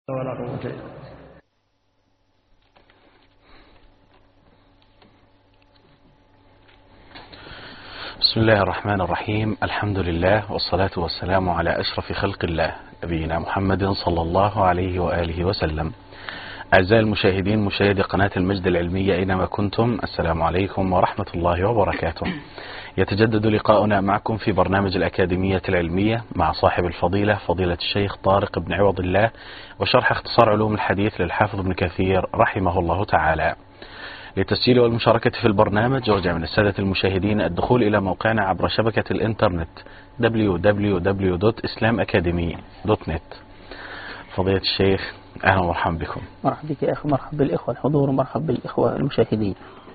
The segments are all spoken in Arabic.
ولا قوة إلا بالله. بسم الله الرحمن الرحيم. الحمد لله والصلاة والسلام على أشرف خلق الله نبينا محمد صلى الله عليه وآله وسلم. أعزائي المشاهدين مشاهدي قناة المجد العلمية أينما كنتم، السلام عليكم ورحمة الله وبركاته. يتجدد لقاؤنا معكم في برنامج الأكاديمية العلمية مع صاحب الفضيلة فضيلة الشيخ طارق بن عوض الله، وشرح اختصار علوم الحديث للحافظ ابن كثير رحمه الله تعالى. للتسجيل والمشاركة في البرنامج يرجى من السادة المشاهدين الدخول إلى موقعنا عبر شبكة الإنترنت www.islamacademy.net. فضيلة الشيخ أهلا ومرحبا بكم. مرحبا بك يا أخي، مرحبا بالإخوة الحضور ومرحبا بالإخوة المشاهدين.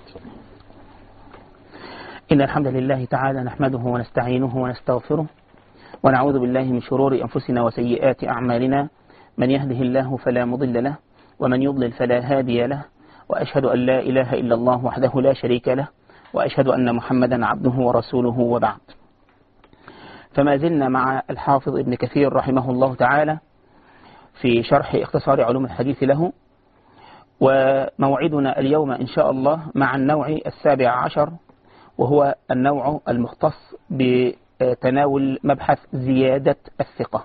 إن الحمد لله تعالى نحمده ونستعينه ونستغفره ونعوذ بالله من شرور أنفسنا وسيئات أعمالنا، من يهده الله فلا مضل له ومن يضلل فلا هادي له، وأشهد أن لا إله إلا الله وحده لا شريك له، وأشهد أن محمدا عبده ورسوله، وبعد. فما زلنا مع الحافظ ابن كثير رحمه الله تعالى في شرح اختصار علوم الحديث له، وموعدنا اليوم إن شاء الله مع النوع 17، وهو النوع المختص بتناول مبحث زيادة الثقة.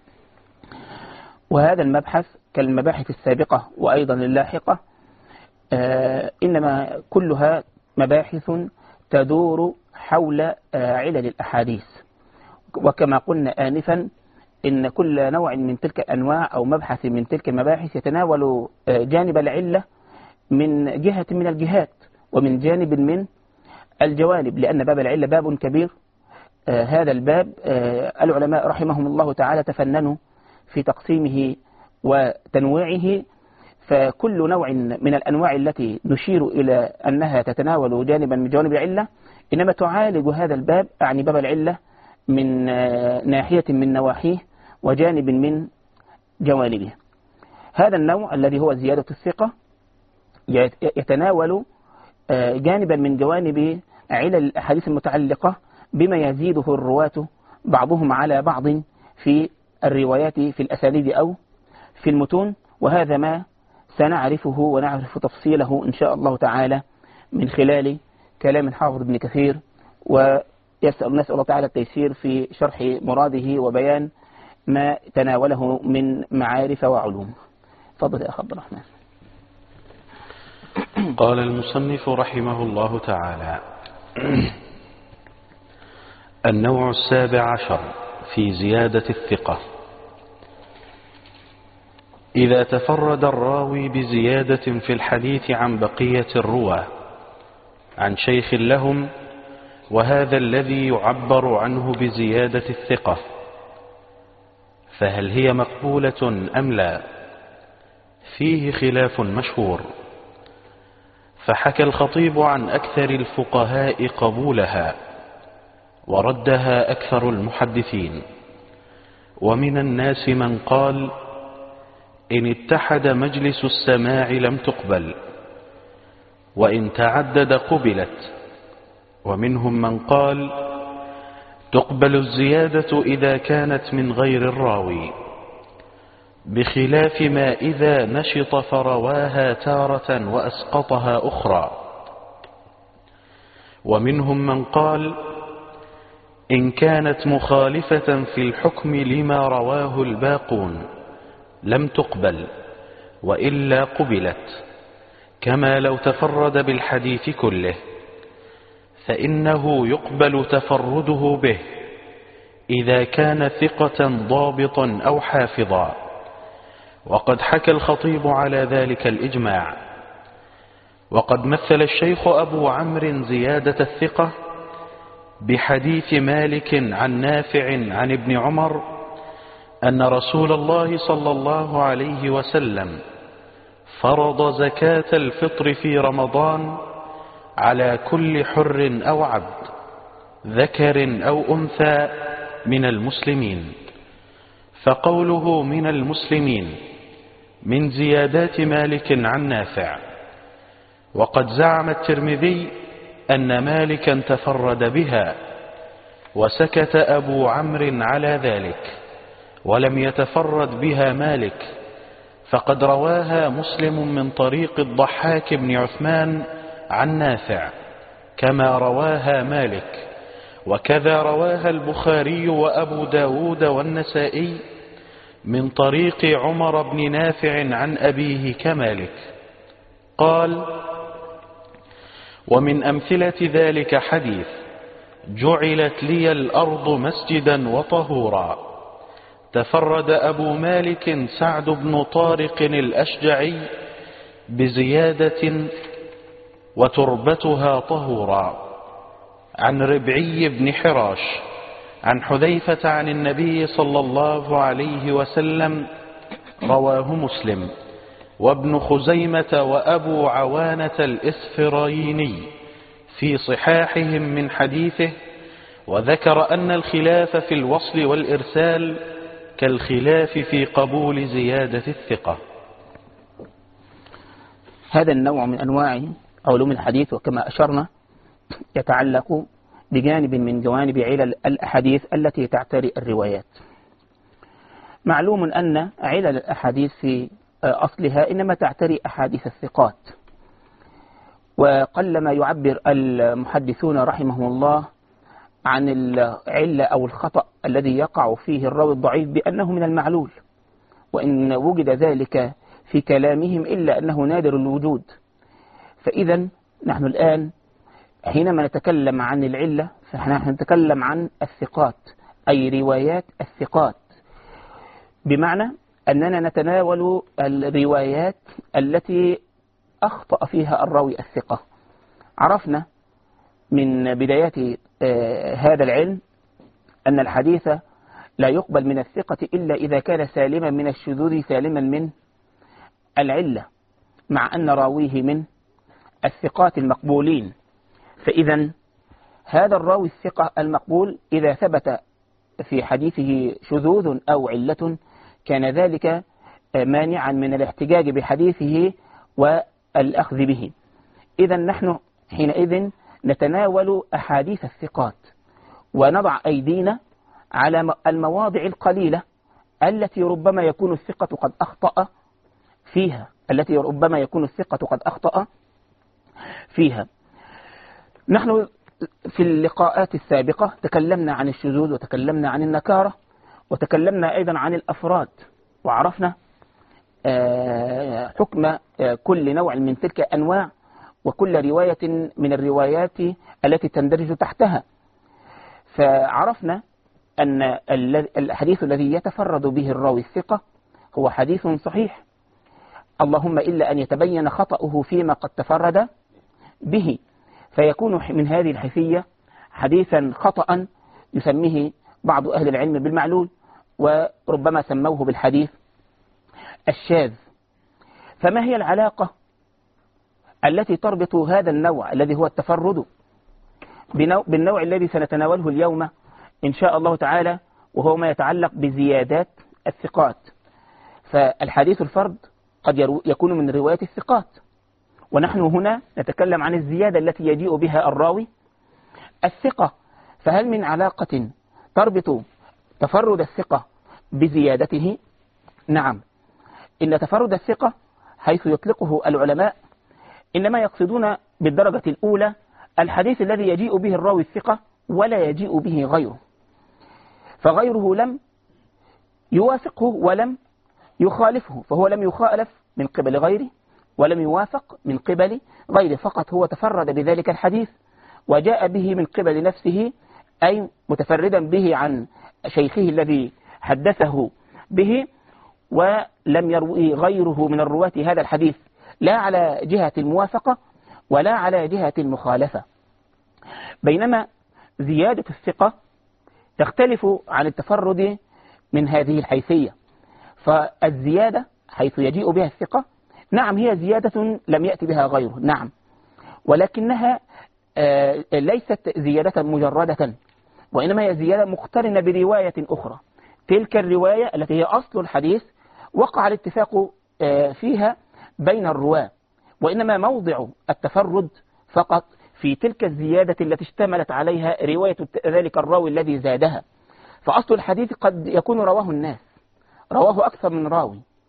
وهذا المبحث كالمباحث السابقة وأيضا اللاحقة إنما كلها مباحث تدور حول علل الأحاديث، وكما قلنا آنفا إن كل نوع من تلك الأنواع أو مبحث من تلك المباحث يتناول جانب العلة من جهة من الجهات ومن جانب من الجوانب، لأن باب العلة باب كبير. هذا الباب العلماء رحمهم الله تعالى تفننوا في تقسيمه وتنويعه، فكل نوع من الأنواع التي نشير إلى أنها تتناول جانبا من جوانب العلة إنما تعالج هذا الباب، يعني باب العلة، من ناحية من نواحيه وجانب من جوانبه. هذا النوع الذي هو زيادة الثقة يتناول جانبا من جوانب علل الأحاديث المتعلقة بما يزيده الرواة بعضهم على بعض في الروايات في الأسانيد أو في المتون، وهذا ما سنعرفه ونعرف تفصيله إن شاء الله تعالى من خلال كلام الحافظ ابن كثير، ونسأل الله تعالى التيسير في شرح مراده وبيان ما تناوله من معارف وعلوم. تفضل يا أخ عبد الرحمن. قال المصنف رحمه الله تعالى: النوع 17 في زيادة الثقة. إذا تفرد الراوي بزيادة في الحديث عن بقية الرواة عن شيخ لهم، وهذا الذي يعبر عنه بزيادة الثقة، فهل هي مقبولة أم لا؟ فيه خلاف مشهور، فحكى الخطيب عن أكثر الفقهاء قبولها، وردها أكثر المحدثين، ومن الناس من قال إن اتحد مجلس السماع لم تقبل، وإن تعدد قبلت، ومنهم من قال تقبل الزيادة إذا كانت من غير الراوي، بخلاف ما إذا نشط فرواها تارة وأسقطها أخرى. ومنهم من قال إن كانت مخالفة في الحكم لما رواه الباقون لم تقبل، وإلا قبلت، كما لو تفرد بالحديث كله، فإنه يقبل تفرده به إذا كان ثقة ضابطا أو حافظا. وقد حكى الخطيب على ذلك الإجماع. وقد مثل الشيخ أبو عمرو زيادة الثقة بحديث مالك عن نافع عن ابن عمر أن رسول الله صلى الله عليه وسلم فرض زكاة الفطر في رمضان على كل حر أو عبد ذكر أو أنثى من المسلمين، فقوله من المسلمين من زيادات مالك عن نافع. وقد زعم الترمذي أن مالكا تفرد بها، وسكت أبو عمرو على ذلك، ولم يتفرد بها مالك، فقد رواها مسلم من طريق الضحاك بن عثمان عن نافع كما رواها مالك، وكذا رواها البخاري وأبو داود والنسائي من طريق عمر بن نافع عن أبيه كمالك. قال: ومن أمثلة ذلك حديث: جعلت لي الأرض مسجدا وطهورا. تفرد أبو مالك سعد بن طارق الأشجعي بزيادة وتربتها طهورا عن ربعي بن حراش عن حذيفة عن النبي صلى الله عليه وسلم، رواه مسلم وابن خزيمة وأبو عوانة الإسفرايني في صحاحهم من حديثه، وذكر أن الخلاف في الوصل والإرسال كالخلاف في قبول زيادة الثقة. هذا النوع من أنواع علوم الحديث، وكما أشرنا يتعلق بجانب من جوانب علل الأحاديث التي تعتري الروايات. معلوم أن علل الأحاديث في أصلها إنما تعتري أحاديث الثقات، وقلما يعبر المحدثون رحمهم الله عن العلة أو الخطأ الذي يقع فيه الراوي الضعيف بأنه من المعلول، وإن وجد ذلك في كلامهم إلا أنه نادر الوجود. فإذا نحن الآن حينما نتكلم عن العلة فنحن نتكلم عن الثقات، أي روايات الثقات، بمعنى أننا نتناول الروايات التي أخطأ فيها الراوي الثقة. عرفنا من بدايات هذا العلم أن الحديث لا يقبل من الثقة إلا إذا كان سالما من الشذوذ سالما من العلة، مع أن راويه من الثقات المقبولين. فإذا هذا الراوي الثقة المقبول إذا ثبت في حديثه شذوذ أو علة كان ذلك مانعا من الاحتجاج بحديثه والأخذ به. إذا نحن حينئذ نتناول أحاديث الثقات ونضع أيدينا على المواضع القليلة التي ربما يكون الثقة قد أخطأ فيها. نحن في اللقاءات السابقة تكلمنا عن الشذوذ وتكلمنا عن النكارة وتكلمنا أيضا عن الأفراد، وعرفنا حكم كل نوع من تلك الأنواع وكل رواية من الروايات التي تندرج تحتها. فعرفنا أن الحديث الذي يتفرد به الراوي الثقة هو حديث صحيح، اللهم إلا أن يتبين خطأه فيما قد تفرد به، فيكون من هذه الحيثية حديثا خطأ يسميه بعض أهل العلم بالمعلول، وربما سموه بالحديث الشاذ. فما هي العلاقة التي تربط هذا النوع الذي هو التفرد بالنوع الذي سنتناوله اليوم إن شاء الله تعالى، وهو ما يتعلق بزيادات الثقات؟ فالحديث الفرد قد يكون من رواية الثقات، ونحن هنا نتكلم عن الزيادة التي يجيء بها الراوي الثقة. فهل من علاقة تربط تفرد الثقة بزيادته؟ نعم، إن تفرد الثقة حيث يطلقه العلماء إنما يقصدون بالدرجة الأولى الحديث الذي يجيء به الراوي الثقة ولا يجيء به غيره، فغيره لم يوافقه ولم يخالفه، فهو لم يخالف من قبل غيره ولم يوافق من قبل غيره، فقط هو تفرد بذلك الحديث وجاء به من قبل نفسه، أي متفردا به عن شيخه الذي حدثه به، ولم يروي غيره من الرواة هذا الحديث لا على جهة الموافقة ولا على جهة المخالفة. بينما زيادة الثقة تختلف عن التفرد من هذه الحيثية. فالزيادة حيث يجيء بها الثقة نعم هي زيادة لم يأتي بها غيره، نعم، ولكنها ليست زيادة مجردة، وإنما هي زيادة مقترنة برواية أخرى. تلك الرواية التي هي أصل الحديث وقع الاتفاق فيها بين الرواة، وإنما موضع التفرد فقط في تلك الزيادة التي اشتملت عليها رواية ذلك الراوي الذي زادها. فأصل الحديث قد يكون رواه الناس، رواه أكثر من راوي،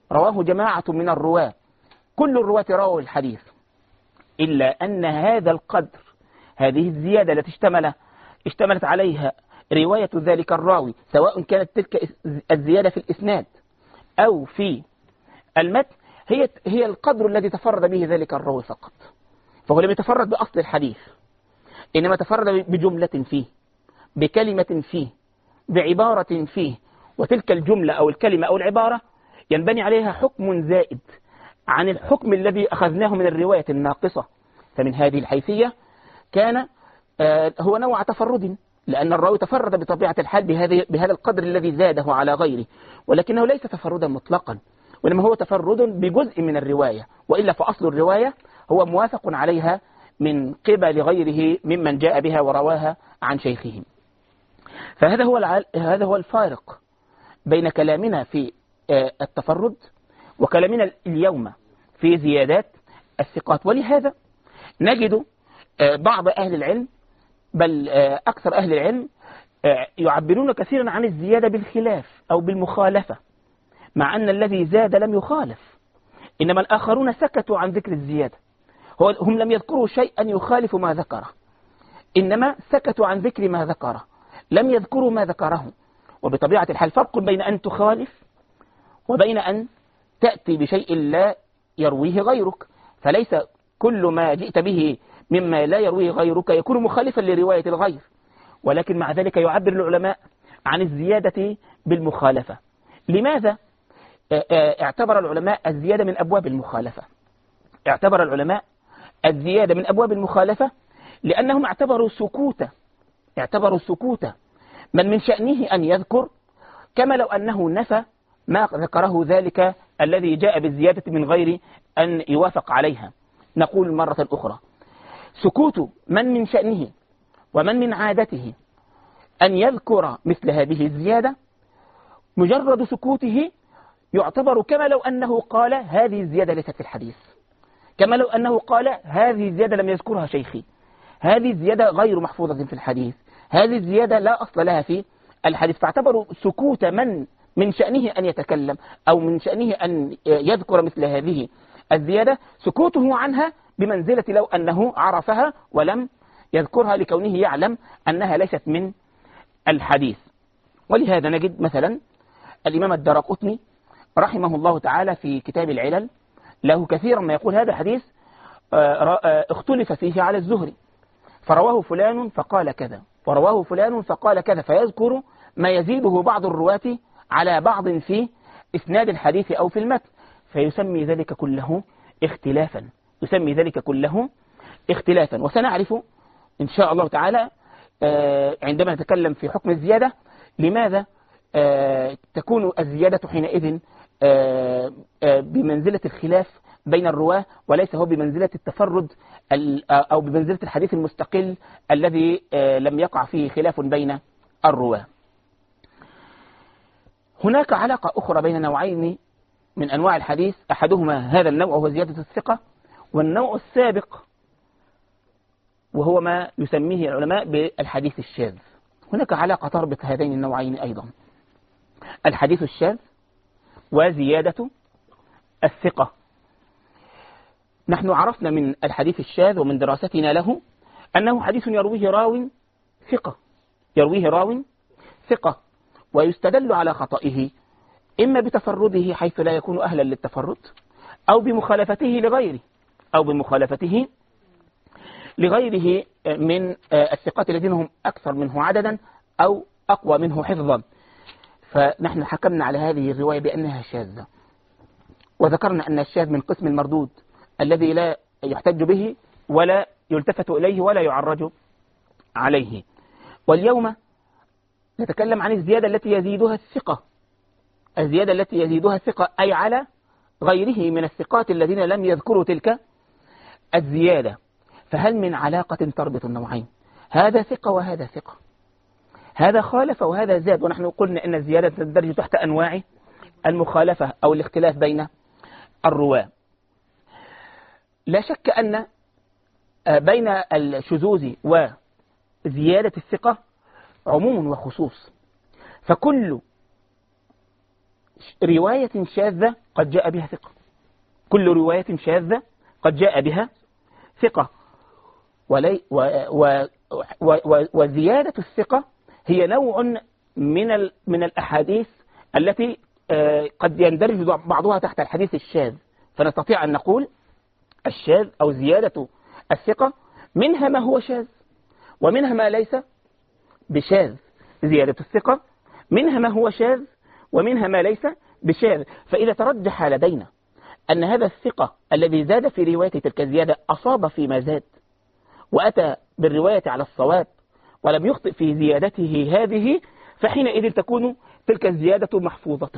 رواه جماعة من الرواة، كل الرواة رووا الحديث، إلا أن هذا القدر، هذه الزيادة التي اشتملت عليها رواية ذلك الراوي، سواء كانت تلك الزيادة في الإسناد أو في المتن، هي القدر الذي تفرد به ذلك الراوي فقط. فهو لم يتفرد بأصل الحديث، إنما تفرد بجملة فيه، بكلمة فيه، بعبارة فيه، وتلك الجملة أو الكلمة أو العبارة ينبني عليها حكم زائد عن الحكم الذي أخذناه من الرواية الناقصة. فمن هذه الحيثية كان هو نوع تفرد، لأن الراوي تفرد بطبيعة الحال بهذا القدر الذي زاده على غيره، ولكنه ليس تفردا مطلقا، وإنما هو تفرد بجزء من الرواية، وإلا فأصل الرواية هو موافق عليها من قبل غيره ممن جاء بها ورواها عن شيخهم. فهذا هو الفارق بين كلامنا في التفرد وكلامنا اليوم في زيادات الثقات. ولهذا نجد بعض أهل العلم، بل أكثر أهل العلم، يعبرون كثيرا عن الزيادة بالخلاف أو بالمخالفة، مع أن الذي زاد لم يخالف، إنما الآخرون سكتوا عن ذكر الزيادة. هم لم يذكروا شيئا يخالف ما ذكره، إنما سكتوا عن ذكر ما ذكره، لم يذكروا ما ذكره. وبطبيعة الحال فرق بين أن تخالف وبين أن تأتي بشيء لا يرويه غيرك. فليس كل ما جئت به مما لا يرويه غيرك يكون مخالفا لرواية الغير، ولكن مع ذلك يعبر العلماء عن الزيادة بالمخالفة. لماذا اعتبر العلماء الزيادة من أبواب المخالفة؟ اعتبر العلماء الزيادة من أبواب المخالفة لأنهم اعتبروا سكوت من من شأنه أن يذكر، كما لو أنه نفى ما ذكره ذلك الذي جاء بالزيادة من غير أن يوافق عليها. نقول مرة أخرى، سكوت من من شأنه ومن من عادته أن يذكر مثل هذه الزيادة، مجرد سكوته يعتبر كما لو أنه قال هذه الزيادة ليست في الحديث، كما لو أنه قال هذه الزيادة لم يذكرها شيخي، هذه الزيادة غير محفوظة في الحديث، هذه الزيادة لا أصل لها في الحديث. فاعتبروا سكوت من شأنه أن يتكلم أو من شأنه أن يذكر مثل هذه الزيادة، سكوته عنها بمنزلة لو أنه عرفها ولم يذكرها، لكونه يعلم أنها ليست من الحديث. ولهذا نجد مثلا الإمام الدارقطني رحمه الله تعالى في كتاب العلل له كثيرا ما يقول هذا حديث اختلف فيه على الزهري، فرواه فلان فقال كذا، ورواه فلان فقال كذا، فيذكر ما يزيده بعض الرواة على بعض في إسناد الحديث أو في المتن، فيسمي ذلك كله اختلافا. وسنعرف إن شاء الله تعالى عندما نتكلم في حكم الزيادة لماذا تكون الزيادة حينئذ بمنزلة الخلاف بين الرواة، وليس هو بمنزلة التفرد أو بمنزلة الحديث المستقل الذي لم يقع فيه خلاف بين الرواة. هناك علاقة أخرى بين نوعين من أنواع الحديث، أحدهما هذا النوع هو زيادة الثقة، والنوع السابق وهو ما يسميه العلماء بالحديث الشاذ. هناك علاقة تربط هذين النوعين أيضا، الحديث الشاذ وزيادة الثقة. نحن عرفنا من الحديث الشاذ ومن دراستنا له أنه حديث يرويه راو ثقة، ويستدل على خطئه إما بتفرده حيث لا يكون أهلا للتفرد، أو بمخالفته لغيره من الثقات الذين هم أكثر منه عددا أو أقوى منه حفظا. فنحن حكمنا على هذه الرواية بأنها شاذة، وذكرنا أن الشاذ من قسم المردود الذي لا يحتج به ولا يلتفت إليه ولا يعرج عليه. واليوم نتكلم عن الزيادة التي يزيدها الثقة، أي على غيره من الثقات الذين لم يذكروا تلك الزيادة. فهل من علاقة تربط النوعين؟ هذا ثقة وهذا ثقة، هذا خالف وهذا زاد. ونحن قلنا أن الزيادة تندرج تحت أنواع المخالفة أو الاختلاف بين الرواة. لا شك أن بين الشذوذ وزيادة الثقة عموم وخصوص، فكل رواية شاذة قد جاء بها ثقة، كل رواية شاذة قد جاء بها ثقة. وزيادة الثقة هي نوع من الأحاديث التي قد يندرج بعضها تحت الحديث الشاذ. فنستطيع أن نقول الشاذ أو زيادة الثقة منها ما هو شاذ ومنها ما ليس بشاذ. زيادة الثقة منها ما هو شاذ ومنها ما ليس بشاذ. فإذا ترجح لدينا أن هذا الثقة الذي زاد في رواية تلك الزيادة أصاب فيما زاد وأتى بالرواية على الصواب ولم يخطئ في زيادته هذه، فحينئذ تكون تلك الزيادة محفوظة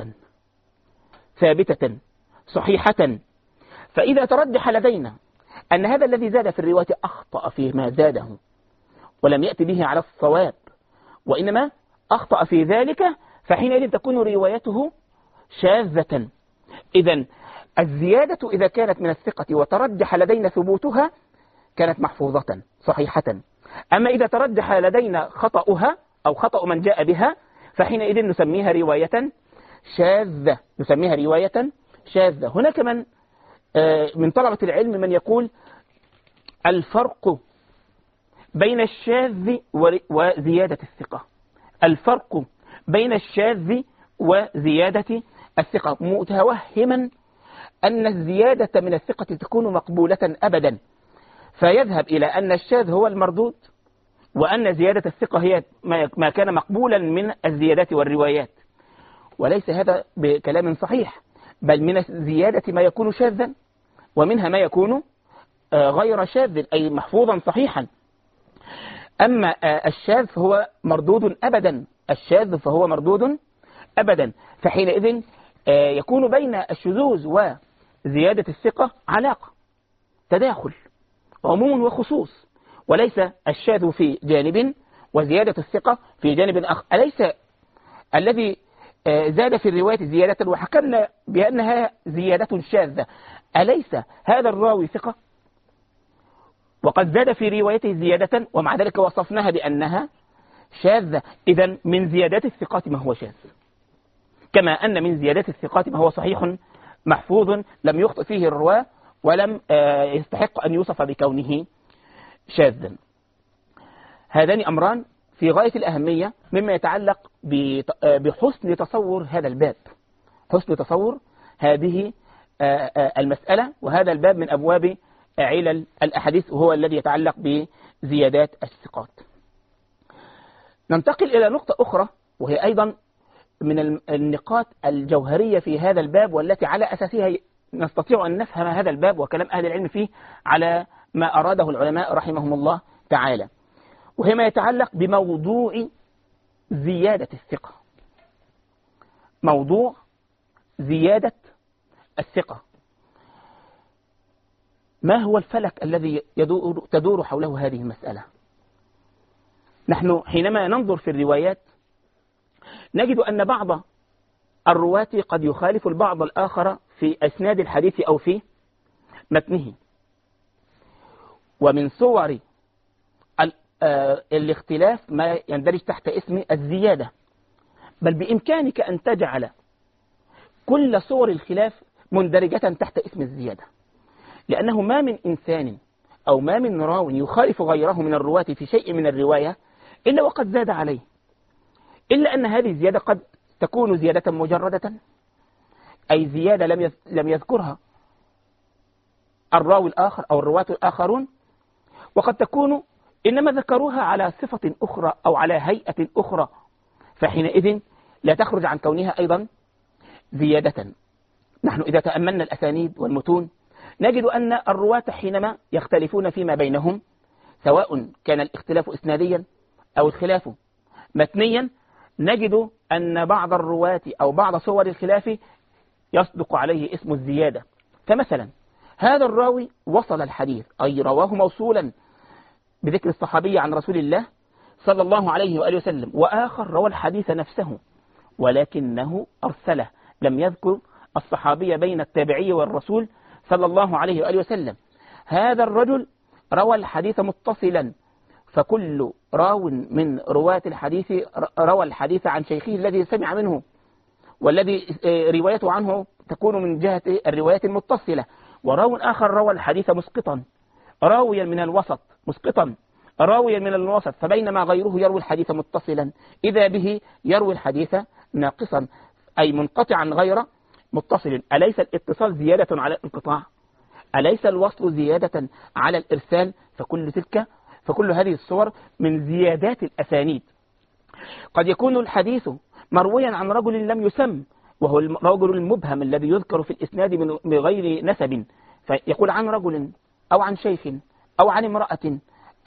ثابتة صحيحة. فإذا ترجح لدينا أن هذا الذي زاد في الرواية أخطأ فيما زاده ولم يأتي به على الصواب وإنما أخطأ في ذلك، فحينئذ تكون روايته شاذة. إذن الزيادة إذا كانت من الثقة وترجح لدينا ثبوتها كانت محفوظة صحيحة. أما إذا ترجح لدينا خطأها أو خطأ من جاء بها فحينئذ نسميها رواية شاذة، نسميها رواية شاذة. هناك من طلبة العلم من يقول الفرق بين الشاذ وزيادة الثقة، الفرق بين الشاذ وزيادة الثقة، متوهما أن الزيادة من الثقة تكون مقبولة أبدا، فيذهب إلى أن الشاذ هو المردود وأن زيادة الثقة هي ما كان مقبولا من الزيادات والروايات. وليس هذا بكلام صحيح، بل من الزيادة ما يكون شاذا ومنها ما يكون غير شاذ أي محفوظا صحيحا. أما الشاذ فهو مردود أبدا، الشاذ فهو مردود أبدا. فحينئذ يكون بين الشذوذ وزيادة الثقة علاقة، تداخل، عموم وخصوص، وليس الشاذ في جانب وزيادة الثقة في جانب آخر. أليس الذي زاد في الرواية زيادة وحكمنا بأنها زيادة شاذة، أليس هذا الراوي ثقة وقد زاد في روايته زيادة ومع ذلك وصفناها بأنها شاذة؟ إذن من زيادات الثقات ما هو شاذ، كما أن من زيادات الثقات ما هو صحيح محفوظ لم يخطئ فيه الرواة ولم يستحق أن يوصف بكونه شاذا. هذان أمران في غاية الأهمية مما يتعلق بحسن تصور هذا الباب، حسن تصور هذه المسألة. وهذا الباب من أبواب علل الأحاديث وهو الذي يتعلق بزيادات الثقات. ننتقل إلى نقطة أخرى وهي أيضا من النقاط الجوهرية في هذا الباب والتي على أساسها نستطيع أن نفهم هذا الباب وكلام أهل العلم فيه على ما أراده العلماء رحمهم الله تعالى، وهي ما يتعلق بموضوع زيادة الثقة. موضوع زيادة الثقة، ما هو الفلك الذي تدور حوله هذه المسألة؟ نحن حينما ننظر في الروايات نجد أن بعض الرواة قد يخالف البعض الآخر في أسناد الحديث أو في متنه. ومن صور الاختلاف ما يندرج تحت اسم الزيادة، بل بإمكانك أن تجعل كل صور الخلاف مندرجة تحت اسم الزيادة، لأنه ما من إنسان أو ما من راو يخالف غيره من الرواة في شيء من الرواية إلا وقد زاد عليه، إلا أن هذه الزيادة قد تكون زيادة مجردة، أي زيادة لم يذكرها الراوي الآخر أو الرواة الآخرون، وقد تكون إنما ذكروها على صفة أخرى أو على هيئة أخرى، فحينئذ لا تخرج عن كونها أيضا زيادة. نحن إذا تأملنا الأسانيد والمتون نجد أن الرواة حينما يختلفون فيما بينهم، سواء كان الاختلاف إسناديا أو الخلاف متنيا، نجد أن بعض الرواة أو بعض صور الخلاف يصدق عليه اسم الزيادة. فمثلا هذا الراوي وصل الحديث أي رواه موصولا بذكر الصحابي عن رسول الله صلى الله عليه وآله وسلم، وآخر روى الحديث نفسه ولكنه أرسله، لم يذكر الصحابي بين التابعي والرسول صلى الله عليه وآله وسلم. هذا الرجل روى الحديث متصلا، فكل راو من رواة الحديث روى الحديث عن شيخه الذي سمع منه، والذي روايته عنه تكون من جهة الروايات المتصلة، وراو آخر روى الحديث مسقطا، راويا من الوسط مسقطا، راويا من الوسط، فبينما غيره يروي الحديث متصلا إذا به يروي الحديث ناقصا، أي منقطعا غير متصل. أليس الاتصال زيادة على الانقطاع؟ أليس الوصل زيادة على الإرسال؟ فكل هذه الصور من زيادات الأسانيد. قد يكون الحديث مرويا عن رجل لم يسم، وهو الرجل المبهم الذي يذكر في الإسناد من غير نسب، فيقول عن رجل أو عن شيخ أو عن امرأة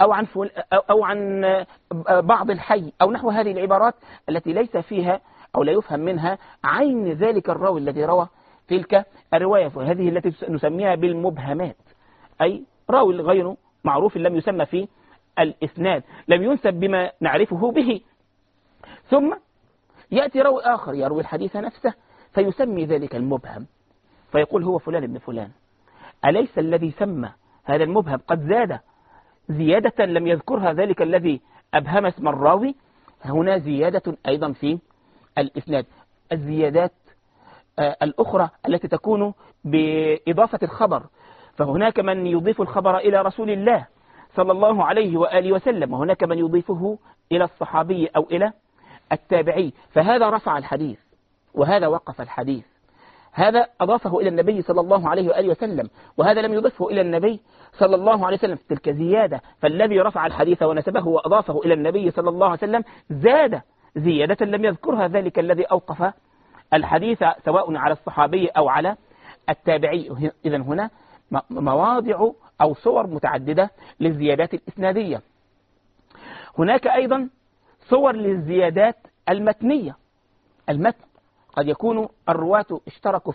أو عن بعض الحي أو نحو هذه العبارات التي ليس فيها أو لا يفهم منها عين ذلك الراوي الذي روى تلك الرواية، وهذه التي نسميها بالمبهمات، أي راوي غير معروف لم يسمى في الإسناد، لم ينسب بما نعرفه به. ثم يأتي راوي آخر يروي الحديث نفسه فيسمي ذلك المبهم فيقول هو فلان ابن فلان. أليس الذي سمى هذا المبهم قد زاد زيادة لم يذكرها ذلك الذي أبهم اسم الراوي؟ هنا زيادة أيضا في الإسناد. الزيادات الأخرى التي تكون بإضافة الخبر، فهناك من يضيف الخبر إلى رسول الله صلى الله عليه وآله وسلم، وهناك من يضيفه إلى الصحابي أو إلى التابعي، فهذا رفع الحديث وهذا وقف الحديث، هذا أضافه إلى النبي صلى الله عليه وآله وسلم وهذا لم يضفه إلى النبي صلى الله عليه وسلم، تلك زيادة. فالذي رفع الحديث ونسبه وأضافه إلى النبي صلى الله عليه وسلم زاد زيادة لم يذكرها ذلك الذي أوقف الحديث سواء على الصحابي أو على التابعي. إذن هنا مواضع أو صور متعددة للزيادات الإسنادية. هناك أيضا صور للزيادات المتنية. المتن قد يكون الرواة اشتركوا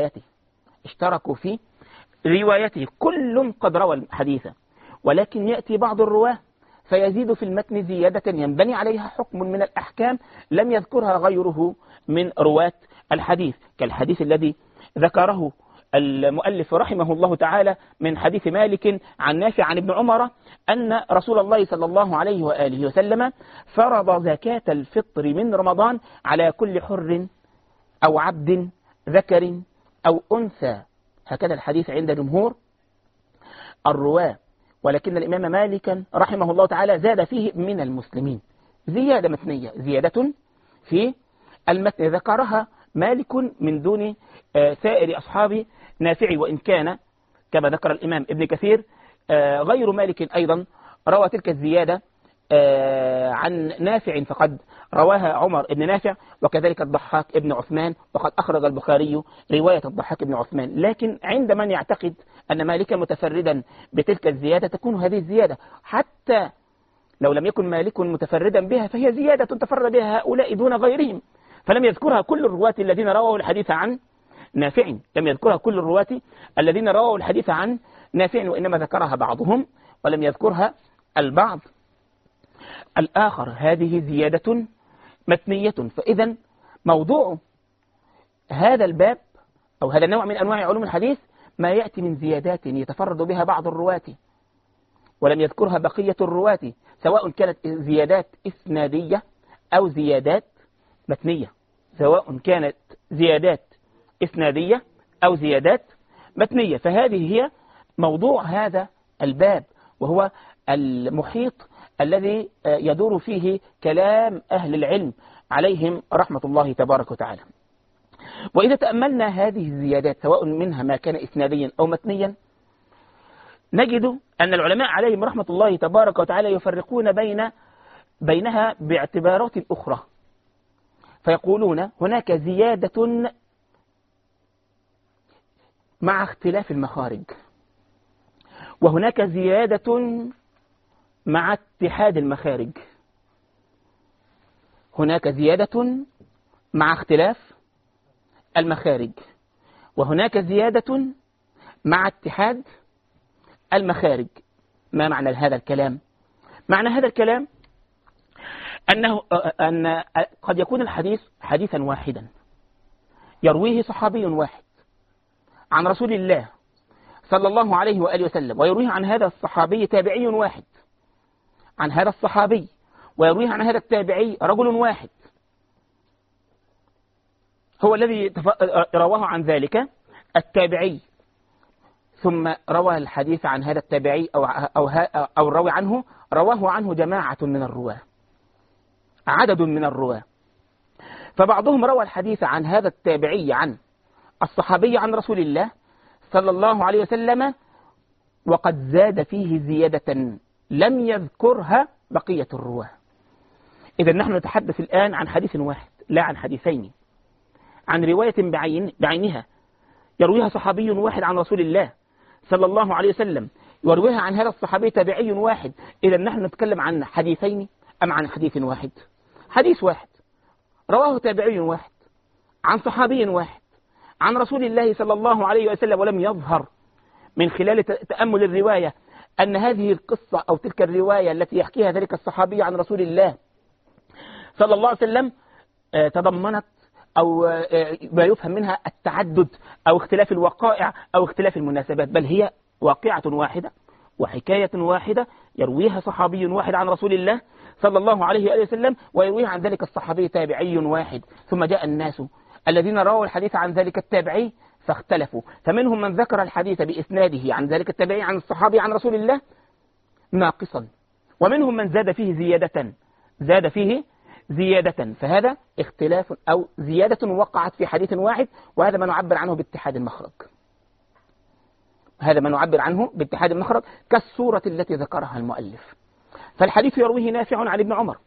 في روايته كل قد روى الحديث، ولكن يأتي بعض الرواة فيزيد في المتن زيادة ينبني عليها حكم من الأحكام لم يذكرها غيره من رواة الحديث، كالحديث الذي ذكره المؤلف رحمه الله تعالى من حديث مالك عن نافع عن ابن عمر أن رسول الله صلى الله عليه وآله وسلم فرض زكاة الفطر من رمضان على كل حر أو عبد ذكر أو أنثى. هكذا الحديث عند جمهور الرواة، ولكن الإمام مالك رحمه الله تعالى زاد فيه من المسلمين زيادة متنية، زيادة في المتن ذكرها مالك من دون سائر أصحاب نافع، وإن كان كما ذكر الإمام ابن كثير غير مالك أيضا روى تلك الزيادة عن نافع، فقد رواها عمر ابن نافع وكذلك الضحاك ابن عثمان، وقد أخرج البخاري رواية الضحاك ابن عثمان. لكن عند من يعتقد أن مالكا متفردا بتلك الزيادة تكون هذه الزيادة حتى لو لم يكن مالك متفردا بها فهي زيادة تفرد بها هؤلاء دون غيرهم، فلم يذكرها كل الرواة الذين رووا الحديث عن نافع، لم يذكرها كل الرواة الذين رووا الحديث عن نافع، وإنما ذكرها بعضهم ولم يذكرها البعض الآخر. هذه زيادة متنية. فإذا موضوع هذا الباب أو هذا النوع من أنواع علوم الحديث ما يأتي من زيادات يتفرد بها بعض الرواة ولم يذكرها بقية الرواة، سواء كانت زيادات إسنادية أو زيادات متنية، سواء كانت زيادات إسنادية أو زيادات متنية. فهذه هي موضوع هذا الباب، وهو المحيط الذي يدور فيه كلام أهل العلم عليهم رحمة الله تبارك وتعالى. وإذا تأملنا هذه الزيادات سواء منها ما كان إسناديا أو متنيا نجد أن العلماء عليهم رحمة الله تبارك وتعالى يفرقون بينها باعتبارات أخرى، فيقولون هناك زيادة مع اختلاف المخارج، وهناك زيادة مع اتحاد المخارج، هناك زيادة مع اختلاف المخارج، وهناك زيادة مع اتحاد المخارج. ما معنى هذا الكلام؟ معنى هذا الكلام أن قد يكون الحديث حديثا واحدا يرويه صحابي واحد عن رسول الله صلى الله عليه وآله وسلم، ويرويه عن هذا الصحابي تابعي واحد عن هذا الصحابي، ويرويه عن هذا التابعي رجل واحد. هو الذي رواه عن ذلك التابعي، ثم روى الحديث عن هذا التابعي أو الراوي عنه، رواه عنه جماعة من الرواة، عدد من الرواة. فبعضهم روى الحديث عن هذا التابعي عن الصحابي عن رسول الله صلى الله عليه وسلم، وقد زاد فيه زيادة لم يذكرها بقية الرواة. إذا نحن نتحدث الآن عن حديث واحد لا عن حديثين، عن رواية بعينها يرويها صحابي واحد عن رسول الله صلى الله عليه وسلم، يرويها عن هذا الصحابي تابعي واحد. إذا نحن نتكلم عن حديثين أم عن حديث واحد؟ حديث واحد رواه تابعي واحد عن صحابي واحد عن رسول الله صلى الله عليه وسلم، ولم يظهر من خلال تأمل الرواية أن هذه القصة أو تلك الرواية التي يحكيها ذلك الصحابي عن رسول الله صلى الله عليه وسلم تضمنت أو ما يفهم منها التعدد أو اختلاف الوقائع أو اختلاف المناسبات، بل هي واقعة واحدة وحكاية واحدة يرويها صحابي واحد عن رسول الله صلى الله عليه وسلم، ويرويها عن ذلك الصحابي تابعي واحد. ثم جاء الناس الذين رووا الحديث عن ذلك التابعي فاختلفوا، فمنهم من ذكر الحديث بإسناده عن ذلك التابعي عن الصحابي عن رسول الله ناقصا، ومنهم من زاد فيه زيادة، فهذا اختلاف أو زيادة وقعت في حديث واحد، وهذا ما نعبر عنه باتحاد المخرج. هذا ما نعبر عنه باتحاد المخرج كالصورة التي ذكرها المؤلف. فالحديث يرويه نافع عن ابن عمر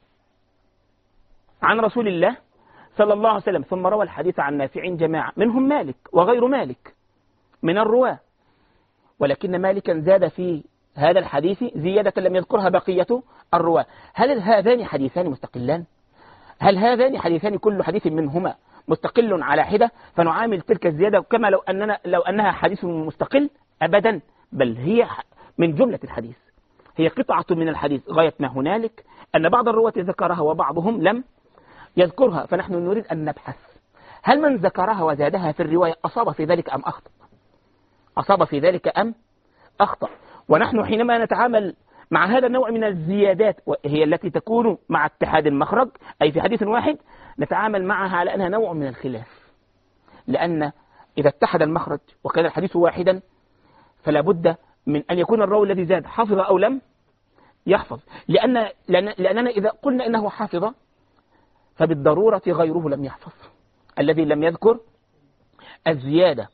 عن رسول الله صلى الله عليه وسلم، ثم روى الحديث عن نافع جماعة منهم مالك وغير مالك من الرواة، ولكن مالكا زاد في هذا الحديث زيادة لم يذكرها بقية الرواة. هل هذان حديثان مستقلان؟ هل هذان حديثان كل حديث منهما مستقل على حدة فنعامل تلك الزيادة كما لو أنها حديث مستقل؟ أبدا، بل هي من جملة الحديث، هي قطعة من الحديث. غاية ما هنالك أن بعض الرواة ذكرها وبعضهم لم يذكرها، فنحن نريد أن نبحث هل من ذكرها وزادها في الرواية أصاب في ذلك أم أخطأ؟ أصاب في ذلك أم أخطأ؟ ونحن حينما نتعامل مع هذا النوع من الزيادات وهي التي تكون مع اتحاد المخرج أي في حديث واحد، نتعامل معها على أنها نوع من الخلاف، لأن إذا اتحد المخرج وكان الحديث واحدا فلا بد من أن يكون الراوي الذي زاد حفظ أو لم يحفظ، لأننا إذا قلنا إنه حافظ فبالضرورة غيره لم يحفظ الذي لم يذكر الزيادة.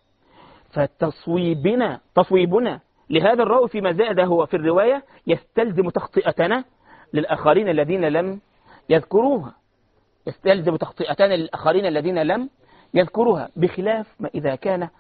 تصويبنا لهذا الراوي فيما زاد هو في الرواية يستلزم تخطئتنا للآخرين الذين لم يذكروها، بخلاف ما إذا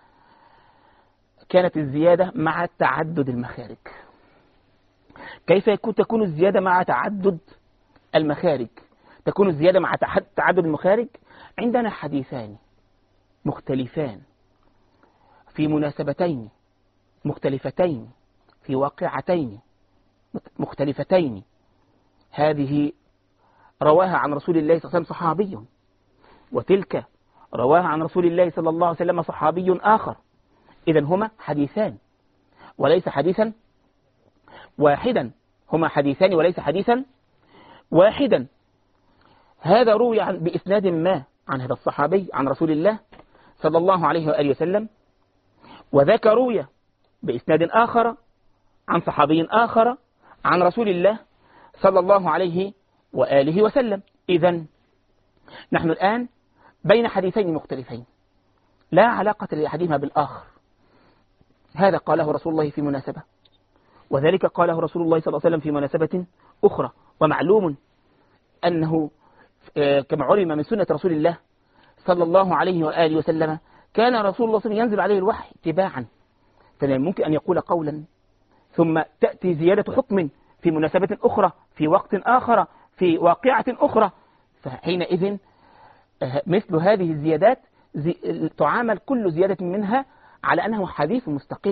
كانت الزيادة مع تعدد المخارج. كيف تكون الزيادة مع تعدد المخارج؟ تكون الزيادة مع تعدد المخارج عندنا حديثان مختلفان في مناسبتين مختلفتين في واقعتين مختلفتين، هذه رواها عن رسول الله صلى الله عليه وسلم صحابي، وتلك رواها عن رسول الله صلى الله عليه وسلم صحابي آخر. إذن هما حديثان وليس حديثا واحدا، هما حديثان وليس حديثا واحدا. هذا روي بإسناد ما عن هذا الصحابي عن رسول الله صلى الله عليه وآله وسلم، وذاك روي بإسناد آخر عن صحابي آخر عن رسول الله صلى الله عليه وآله وسلم. إذن نحن الآن بين حديثين مختلفين لا علاقة لأحدهما بالآخر، هذا قاله رسول الله في مناسبة، وذلك قاله رسول الله صلى الله عليه وسلم في مناسبة أخرى. ومعلوم أنه كما علم من سنة رسول الله صلى الله عليه وآله وسلم كان رسول الله صلى الله عليه وسلم ينزل عليه الوحي تباعا، فممكن أن يقول قولا ثم تأتي زيادة حكم في مناسبة أخرى في وقت آخر في واقعة أخرى، فحينئذ مثل هذه الزيادات تعامل كل زيادة منها على أنه حديث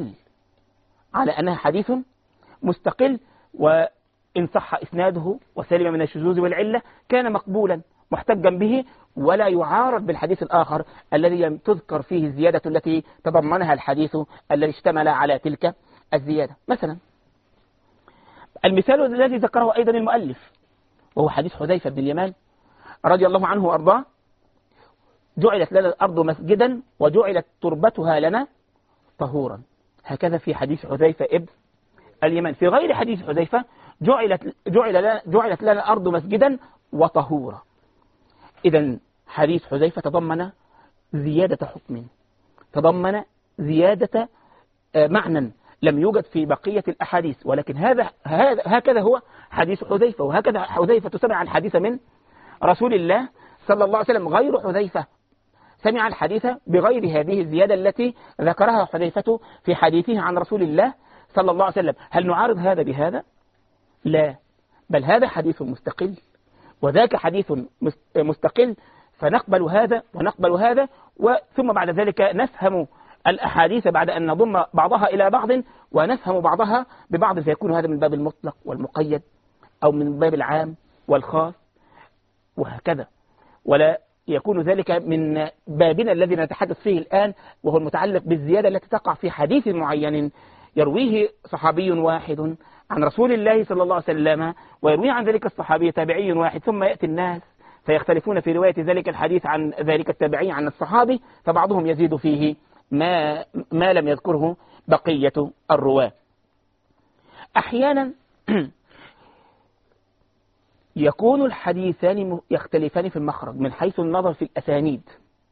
مستقل، وإن صح إسناده وسلم من الشذوذ والعلة كان مقبولا محتجا به، ولا يعارض بالحديث الآخر الذي تذكر فيه الزيادة التي تضمنها الحديث الذي اشتمل على تلك الزيادة. مثلا المثال الذي ذكره أيضا المؤلف وهو حديث حذيفة بن اليمان رضي الله عنه وأرضاه، جعلت لنا الأرض مسجدا وجعلت تربتها لنا طهورا. هكذا في حديث حذيفة ابن اليمان. في غير حديث حذيفة جعلت لنا الأرض مسجدا وطهورا. إذن حديث حذيفة تضمن زيادة حكم، تضمن زيادة معنى لم يوجد في بقية الأحاديث، ولكن هكذا هو حديث حذيفة، وهكذا حذيفة سمع الحديث من رسول الله صلى الله عليه وسلم. غير حذيفة سمع الحديث بغير هذه الزيادة التي ذكرها حذيفة في حديثه عن رسول الله صلى الله عليه وسلم. هل نعارض هذا بهذا؟ لا، بل هذا حديث مستقل وذاك حديث مستقل، فنقبل هذا ونقبل هذا، ثم بعد ذلك نفهم الأحاديث بعد أن نضم بعضها إلى بعض ونفهم بعضها ببعض، فيكون هذا من باب المطلق والمقيد أو من باب العام والخاص وهكذا، ولا يكون ذلك من بابنا الذي نتحدث فيه الآن، وهو المتعلق بالزيادة التي تقع في حديث معين يرويه صحابي واحد عن رسول الله صلى الله عليه وسلم، ويروي عن ذلك الصحابي تابعي واحد، ثم يأتي الناس فيختلفون في رواية ذلك الحديث عن ذلك التابعي عن الصحابي، فبعضهم يزيد فيه ما لم يذكره بقية الرواة. أحيانا يكون الحديثان يختلفان في المخرج من حيث النظر في الأسانيد،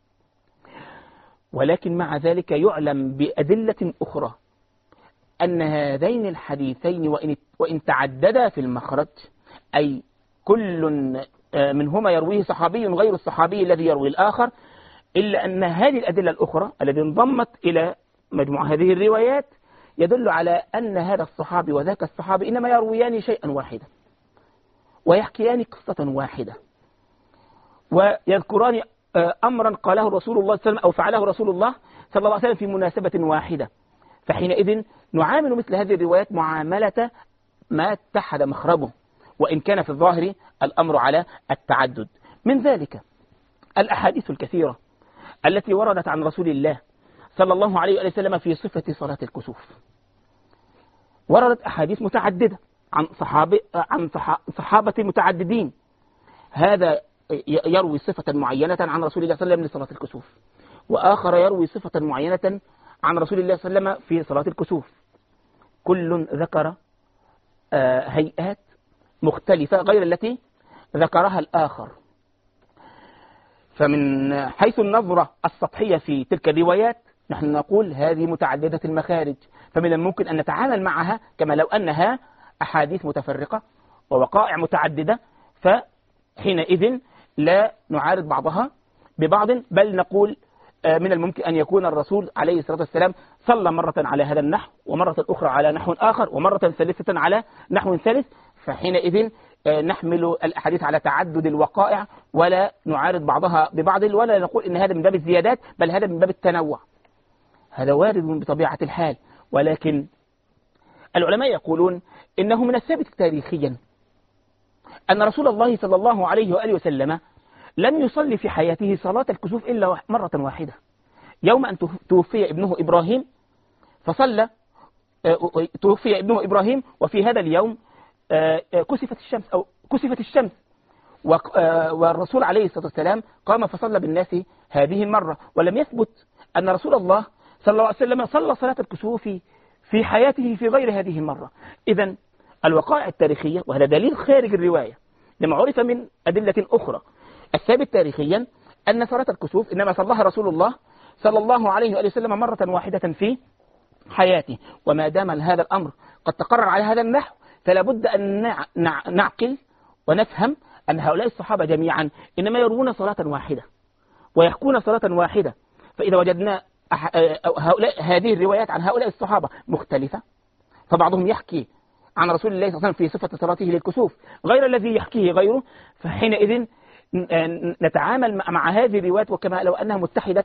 ولكن مع ذلك يعلم بأدلة أخرى أن هذين الحديثين وإن تعددا في المخرج، أي كل منهما يرويه صحابي غير الصحابي الذي يروي الآخر، إلا أن هذه الأدلة الأخرى التي انضمت إلى مجموع هذه الروايات يدل على أن هذا الصحابي وذاك الصحابي إنما يرويان شيئا واحدا ويحكيان قصة واحدة ويذكران أمرا قاله رسول الله صلى الله عليه وسلم أو فعله رسول الله صلى الله عليه وسلم في مناسبة واحدة. فحينئذ نعامل مثل هذه الروايات معاملة ما اتحد مخرجه، وإن كان في الظاهر الأمر على التعدد. من ذلك الأحاديث الكثيرة التي وردت عن رسول الله صلى الله عليه وسلم في صفة صلاة الكسوف. وردت أحاديث متعددة عن صحابة متعددين، هذا يروي صفة معينة عن رسول الله صلى الله عليه وسلم لصلاة الكسوف، وآخر يروي صفة معينة عن رسول الله صلى الله عليه وسلم في صلاة الكسوف. كل ذكر هيئات مختلفة غير التي ذكرها الآخر. فمن حيث النظرة السطحية في تلك الروايات نحن نقول هذه متعددة المخارج، فمن الممكن أن نتعامل معها كما لو أنها أحاديث متفرقة ووقائع متعددة، فحينئذ لا نعارض بعضها ببعض، بل نقول من الممكن أن يكون الرسول عليه الصلاة والسلام صلى مرة على هذا النحو، ومرة أخرى على نحو آخر، ومرة ثالثة على نحو ثالث، فحينئذ نحمل الأحاديث على تعدد الوقائع ولا نعارض بعضها ببعض، ولا نقول إن هذا من باب الزيادات، بل هذا من باب التنوع. هذا وارد بطبيعة الحال، ولكن العلماء يقولون إنه من الثابت تاريخيا أن رسول الله صلى الله عليه وآله وسلم لم يصلي في حياته صلاة الكسوف إلا مرة واحدة، يوم أن توفي ابنه إبراهيم، فصلى توفي ابنه إبراهيم، وفي هذا اليوم كسفت الشمس والرسول عليه الصلاة والسلام قام فصلى بالناس هذه المرة. ولم يثبت أن رسول الله صلى الله عليه وسلم صلى صلاة الكسوف في حياته في غير هذه المرة. إذن الوقائع التاريخية، وهذا دليل خارج الرواية لما عرف من أدلة أخرى، الثابت تاريخيا أن صلاة الكسوف إنما صلىها رسول الله صلى الله عليه وآله وسلم مرة واحدة في حياته. وما دام هذا الأمر قد تقرر على هذا النحو، فلا بد أن نعقل ونفهم أن هؤلاء الصحابة جميعا إنما يروون صلاة واحدة ويحكون صلاة واحدة. فإذا وجدنا هذه الروايات عن هؤلاء الصحابة مختلفة، فبعضهم يحكي عن رسول الله صلى الله عليه وسلم في صفة صلاته للكسوف غير الذي يحكيه غيره، فحينئذ نتعامل مع هذه الروايات وكما لو أنها متحدة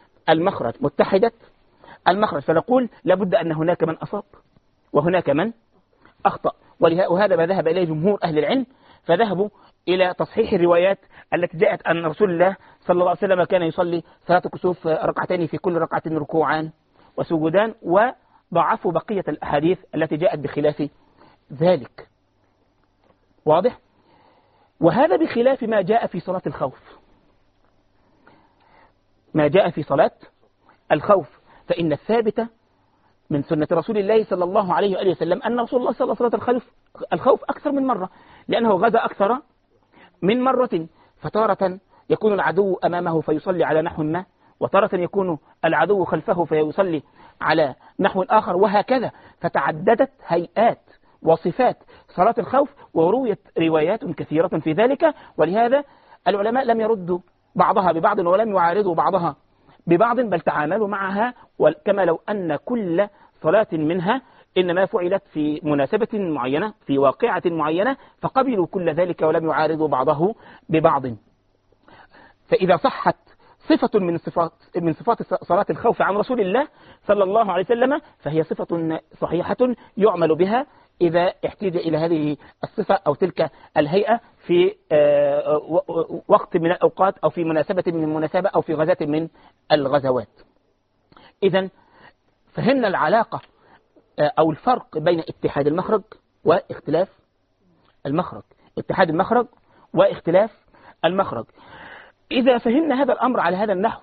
المخرج، فنقول لابد أن هناك من أصاب وهناك من أخطأ. وهذا ما ذهب إليه جمهور أهل العلم، فذهبوا إلى تصحيح الروايات التي جاءت أن رسول الله صلى الله عليه وسلم كان يصلي صلاة الكسوف ركعتين في كل ركعة ركوعان وسجودان، وضعفوا بقية الأحاديث التي جاءت بخلاف ذلك. واضح؟ وهذا بخلاف ما جاء في صلاة الخوف. ما جاء في صلاة الخوف، فإن الثابت من سنة رسول الله صلى الله عليه وآله وسلم أن رسول الله صلى صلاة الخوف أكثر من مرة، لأنه غزا أكثر من مرة. فتارة يكون العدو أمامه فيصلي على نحو ما، وتارة يكون العدو خلفه فيصلي على نحو آخر، وهكذا. فتعددت هيئات وصفات صلاة الخوف، ورويت روايات كثيرة في ذلك. ولهذا العلماء لم يردوا بعضها ببعض ولم يعارضوا بعضها ببعض، بل تعاملوا معها كما لو أن كل صلاة منها إنما فعلت في مناسبة معينة في واقعة معينة، فقبلوا كل ذلك ولم يعارضوا بعضه ببعض. فإذا صحت صفة من صفات صلاة الخوف عن رسول الله صلى الله عليه وسلم فهي صفة صحيحة يعمل بها إذا احتاج إلى هذه الصفة أو تلك الهيئة في وقت من الأوقات أو في مناسبة من المناسبة أو في غزاة من الغزوات. إذن فهمنا العلاقة أو الفرق بين اتحاد المخرج واختلاف المخرج، اتحاد المخرج واختلاف المخرج. إذا فهمنا هذا الأمر على هذا النحو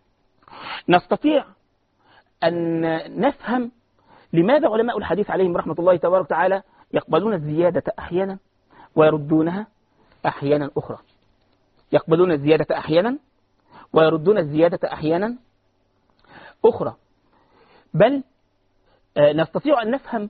نستطيع أن نفهم لماذا علماء الحديث عليهم رحمة الله تبارك وتعالى يقبلون الزيادة أحيانا ويردونها أحيانا أخرى، يقبلون الزيادة أحيانا ويردون الزيادة أحيانا أخرى. بل نستطيع أن نفهم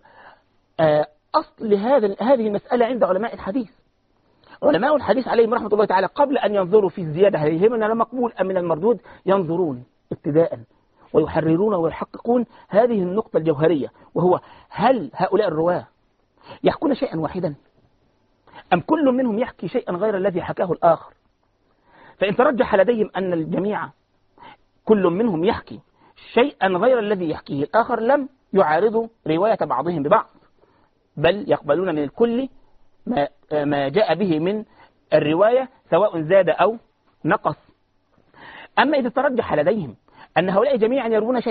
أصل هذه المسألة عند علماء الحديث. علماء الحديث عليهم رحمة الله تعالى قبل أن ينظروا في الزيادة هل هي من المقبول أم من المردود ينظرون ابتداء ويحررون ويحققون هذه النقطة الجوهرية، وهو هل هؤلاء الرواة يحكون شيئا واحدا أم كل منهم يحكي شيئا غير الذي حكاه الآخر. فإن ترجح لديهم أن الجميع كل منهم يحكي شيئا غير الذي يحكيه الآخر لم يعارضوا رواية بعضهم ببعض، بل يقبلون من الكل ما جاء به من الرواية سواء زاد أو نقص. أما إذا ترجح لديهم أن هؤلاء جميعا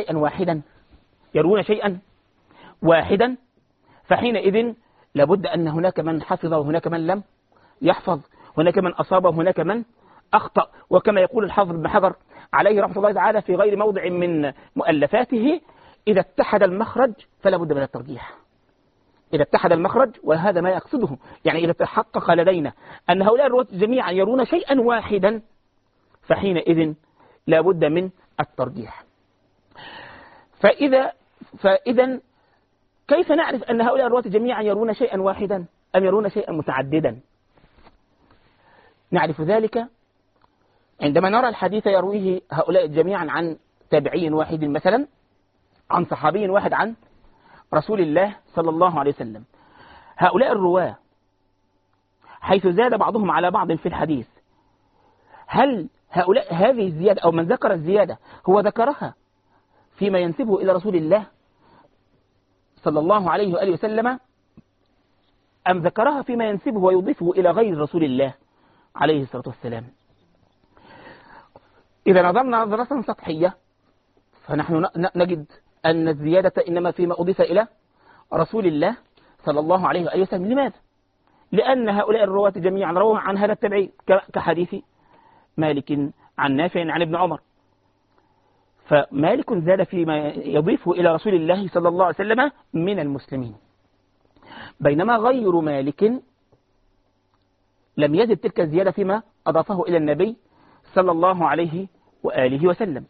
يروون شيئا واحدا فحينئذ لابد أن هناك من حفظ وهناك من لم يحفظ، هناك من أصاب وهناك من أخطأ. وكما يقول الحافظ ابن حجر عليه رحمة الله تعالى في غير موضع من مؤلفاته إذا اتحد المخرج فلا بد من الترجيح. إذا اتحد المخرج، وهذا ما يقصده، يعني إذا تحقق لدينا أن هؤلاء الرواة جميعا يرون شيئا واحدا فحينئذ لا بد من الترجيح. فإذا كيف نعرف أن هؤلاء الرواة جميعا يرون شيئا واحدا أم يرون شيئا متعددا؟ نعرف ذلك عندما نرى الحديث يرويه هؤلاء جميعا عن تابعي واحد مثلا، عن صحابي واحد عن رسول الله صلى الله عليه وسلم. هؤلاء الرواة حيث زاد بعضهم على بعض في الحديث، هل هؤلاء هذه الزيادة أو من ذكر الزيادة هو ذكرها فيما ينسبه إلى رسول الله صلى الله عليه وآله وسلم أم ذكرها فيما ينسبه ويضيفه إلى غير رسول الله عليه الصلاة والسلام؟ إذا نظرنا نظرة سطحية فنحن نجد أن الزيادة إنما فيما أضيف إلى رسول الله صلى الله عليه وآله وسلم. لماذا؟ لأن هؤلاء الرواة جميعا رووا عن هذا التبعي كحديث مالك عن نافع عن ابن عمر، فمالك زاد فيما يضيفه إلى رسول الله صلى الله عليه وسلم من المسلمين، بينما غير مالك لم يزد تلك الزيادة فيما أضافه إلى النبي صلى الله عليه وآله وسلم.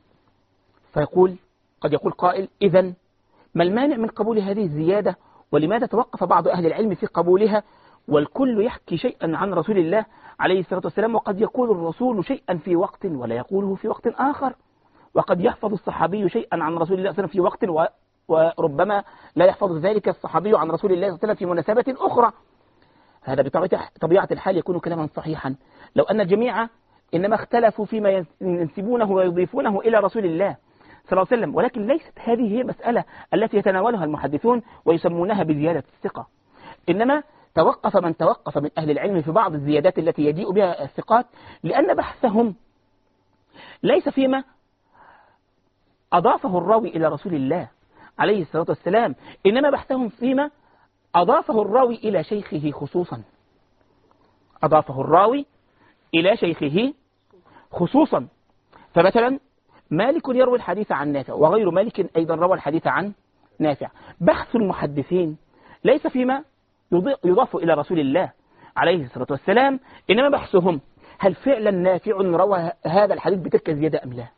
قد يقول قائل إذن ما المانع من قبول هذه الزيادة، ولماذا توقف بعض أهل العلم في قبولها والكل يحكي شيئا عن رسول الله عليه الصلاة والسلام، وقد يقول الرسول شيئا في وقت ولا يقوله في وقت آخر، وقد يحفظ الصحابي شيئا عن رسول الله صلى الله عليه وسلم في وقت وربما لا يحفظ ذلك الصحابي عن رسول الله صلى الله عليه وسلم في مناسبة أخرى. هذا بطبيعة الحال يكون كلاما صحيحا لو أن الجميع إنما اختلفوا فيما ينسبونه ويضيفونه إلى رسول الله صلى الله عليه وسلم، ولكن ليست هذه هي المسألة التي يتناولها المحدثون ويسمونها بزيادة الثقة. إنما توقف من توقف من أهل العلم في بعض الزيادات التي يجيء بها الثقات، لأن بحثهم ليس فيما أضافه الراوي إلى رسول الله عليه الصلاة والسلام، إنما بحثهم فيما أضافه الراوي إلى شيخه خصوصا، أضافه الراوي إلى شيخه خصوصا. فمثلا مالك يروي الحديث عن نافع وغير مالك أيضا روى الحديث عن نافع. بحث المحدثين ليس فيما يضاف إلى رسول الله عليه الصلاة والسلام، إنما بحثهم هل فعلا نافع روى هذا الحديث بتلك الزيادة أم لا.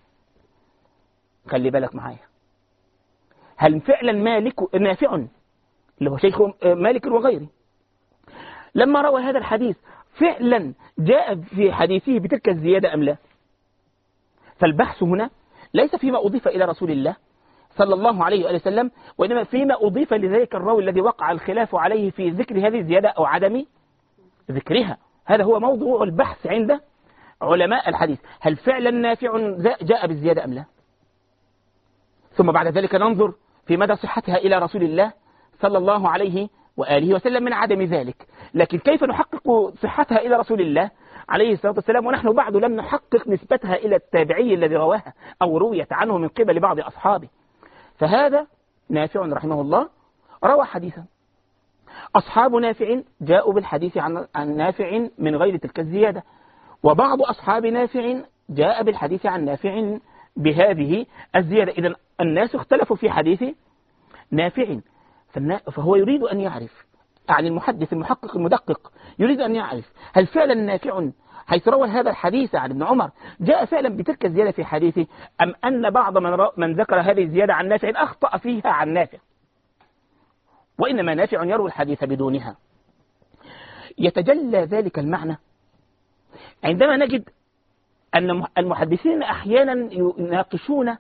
خلي بالك معايا، هل فعلا نافع اللي هو شيخ مالك وغيره لما روى هذا الحديث فعلا جاء في حديثه بتلك الزيادة أم لا. فالبحث هنا ليس فيما أضيف إلى رسول الله صلى الله عليه وآله وسلم، وإنما فيما أضيف لذلك الراوي الذي وقع الخلاف عليه في ذكر هذه الزيادة أو عدم ذكرها. هذا هو موضوع البحث عند علماء الحديث، هل فعلا نافع جاء بالزيادة أم لا. ثم بعد ذلك ننظر في مدى صحتها إلى رسول الله صلى الله عليه وآله وسلم من عدم ذلك. لكن كيف نحقق صحتها إلى رسول الله عليه الصلاة والسلام ونحن بعد لم نحقق نسبتها إلى التابعي الذي رواها أو رويت عنه من قبل بعض أصحابه. فهذا نافع رحمه الله روى حديثا، أصحاب نافع جاءوا بالحديث عن نافع من غير تلك الزيادة، وبعض أصحاب نافع جاء بالحديث عن نافع بهذه الزيادة. إذن الناس اختلفوا في حديث نافع، فهو يريد أن يعرف، يعني المحدث المحقق المدقق يريد أن يعرف هل فعلا نافع حيث روى هذا الحديث عن ابن عمر جاء فعلا بتلك الزيادة في حديثه، أم أن بعض من ذكر هذه الزيادة عن نافع أخطأ فيها عن نافع، وإنما نافع يروي الحديث بدونها. يتجلى ذلك المعنى عندما نجد أن المحدثين أحيانا يناقشون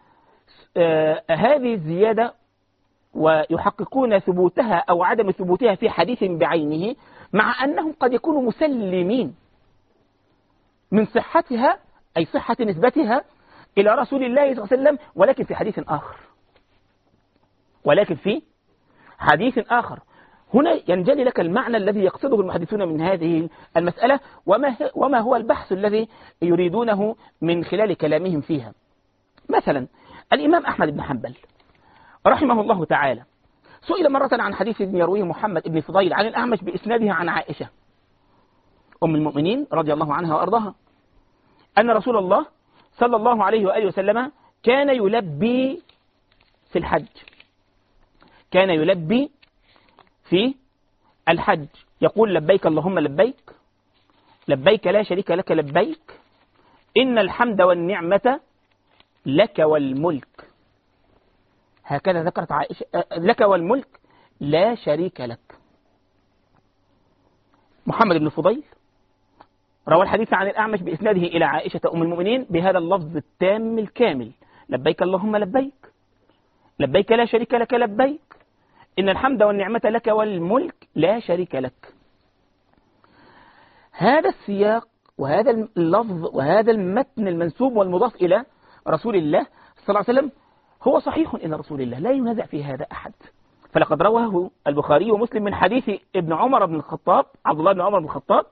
هذه الزيادة ويحققون ثبوتها أو عدم ثبوتها في حديث بعينه، مع أنهم قد يكونوا مسلمين من صحتها أي صحة نسبتها إلى رسول الله صلى الله عليه وسلم، ولكن في حديث آخر. هنا ينجلي لك المعنى الذي يقصده المحدثون من هذه المسألة، وما هو البحث الذي يريدونه من خلال كلامهم فيها. مثلا الإمام أحمد بن حنبل رحمه الله تعالى سئل مرة عن حديث يرويه محمد بن فضيل عن الأعمش بإسناده عن عائشة أم المؤمنين رضي الله عنها وأرضاها أن رسول الله صلى الله عليه وآله وسلم كان يلبي في الحج، كان يلبي في الحج يقول لبيك اللهم لبيك، لبيك لا شريك لك لبيك، إن الحمد والنعمة لك والملك. هكذا ذكرت عائشة، لك والملك لا شريك لك. محمد بن فضيل روى الحديث عن الأعمش بإسناده إلى عائشة أم المؤمنين بهذا اللفظ التام الكامل: لبيك اللهم لبيك، لبيك لا شريك لك لبيك، إن الحمد والنعمة لك والملك لا شريك لك. هذا السياق وهذا اللفظ وهذا المتن المنسوب والمضاف إلى رسول الله صلى الله عليه وسلم هو صحيح إلى رسول الله، لا ينازع في هذا أحد. فلقد رواه البخاري ومسلم من حديث ابن عمر بن الخطاب، عبد الله بن عمر بن الخطاب،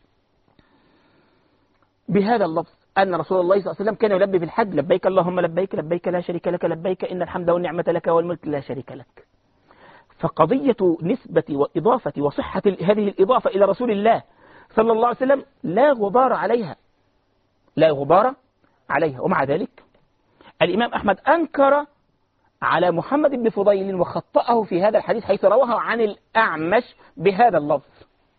بهذا اللفظ أن رسول الله صلى الله عليه وسلم كان يلبي في الحج: لبيك اللهم لبيك، لبيك لا شريك لك لبيك، إن الحمد والنعمة لك والملك لا شريك لك. فقضية نسبة وإضافة وصحة هذه الإضافة إلى رسول الله صلى الله عليه وسلم لا غبار عليها، لا غبار عليها. ومع ذلك الإمام أحمد أنكر على محمد بن فضيل وخطأه في هذا الحديث حيث رواه عن الأعمش بهذا اللفظ.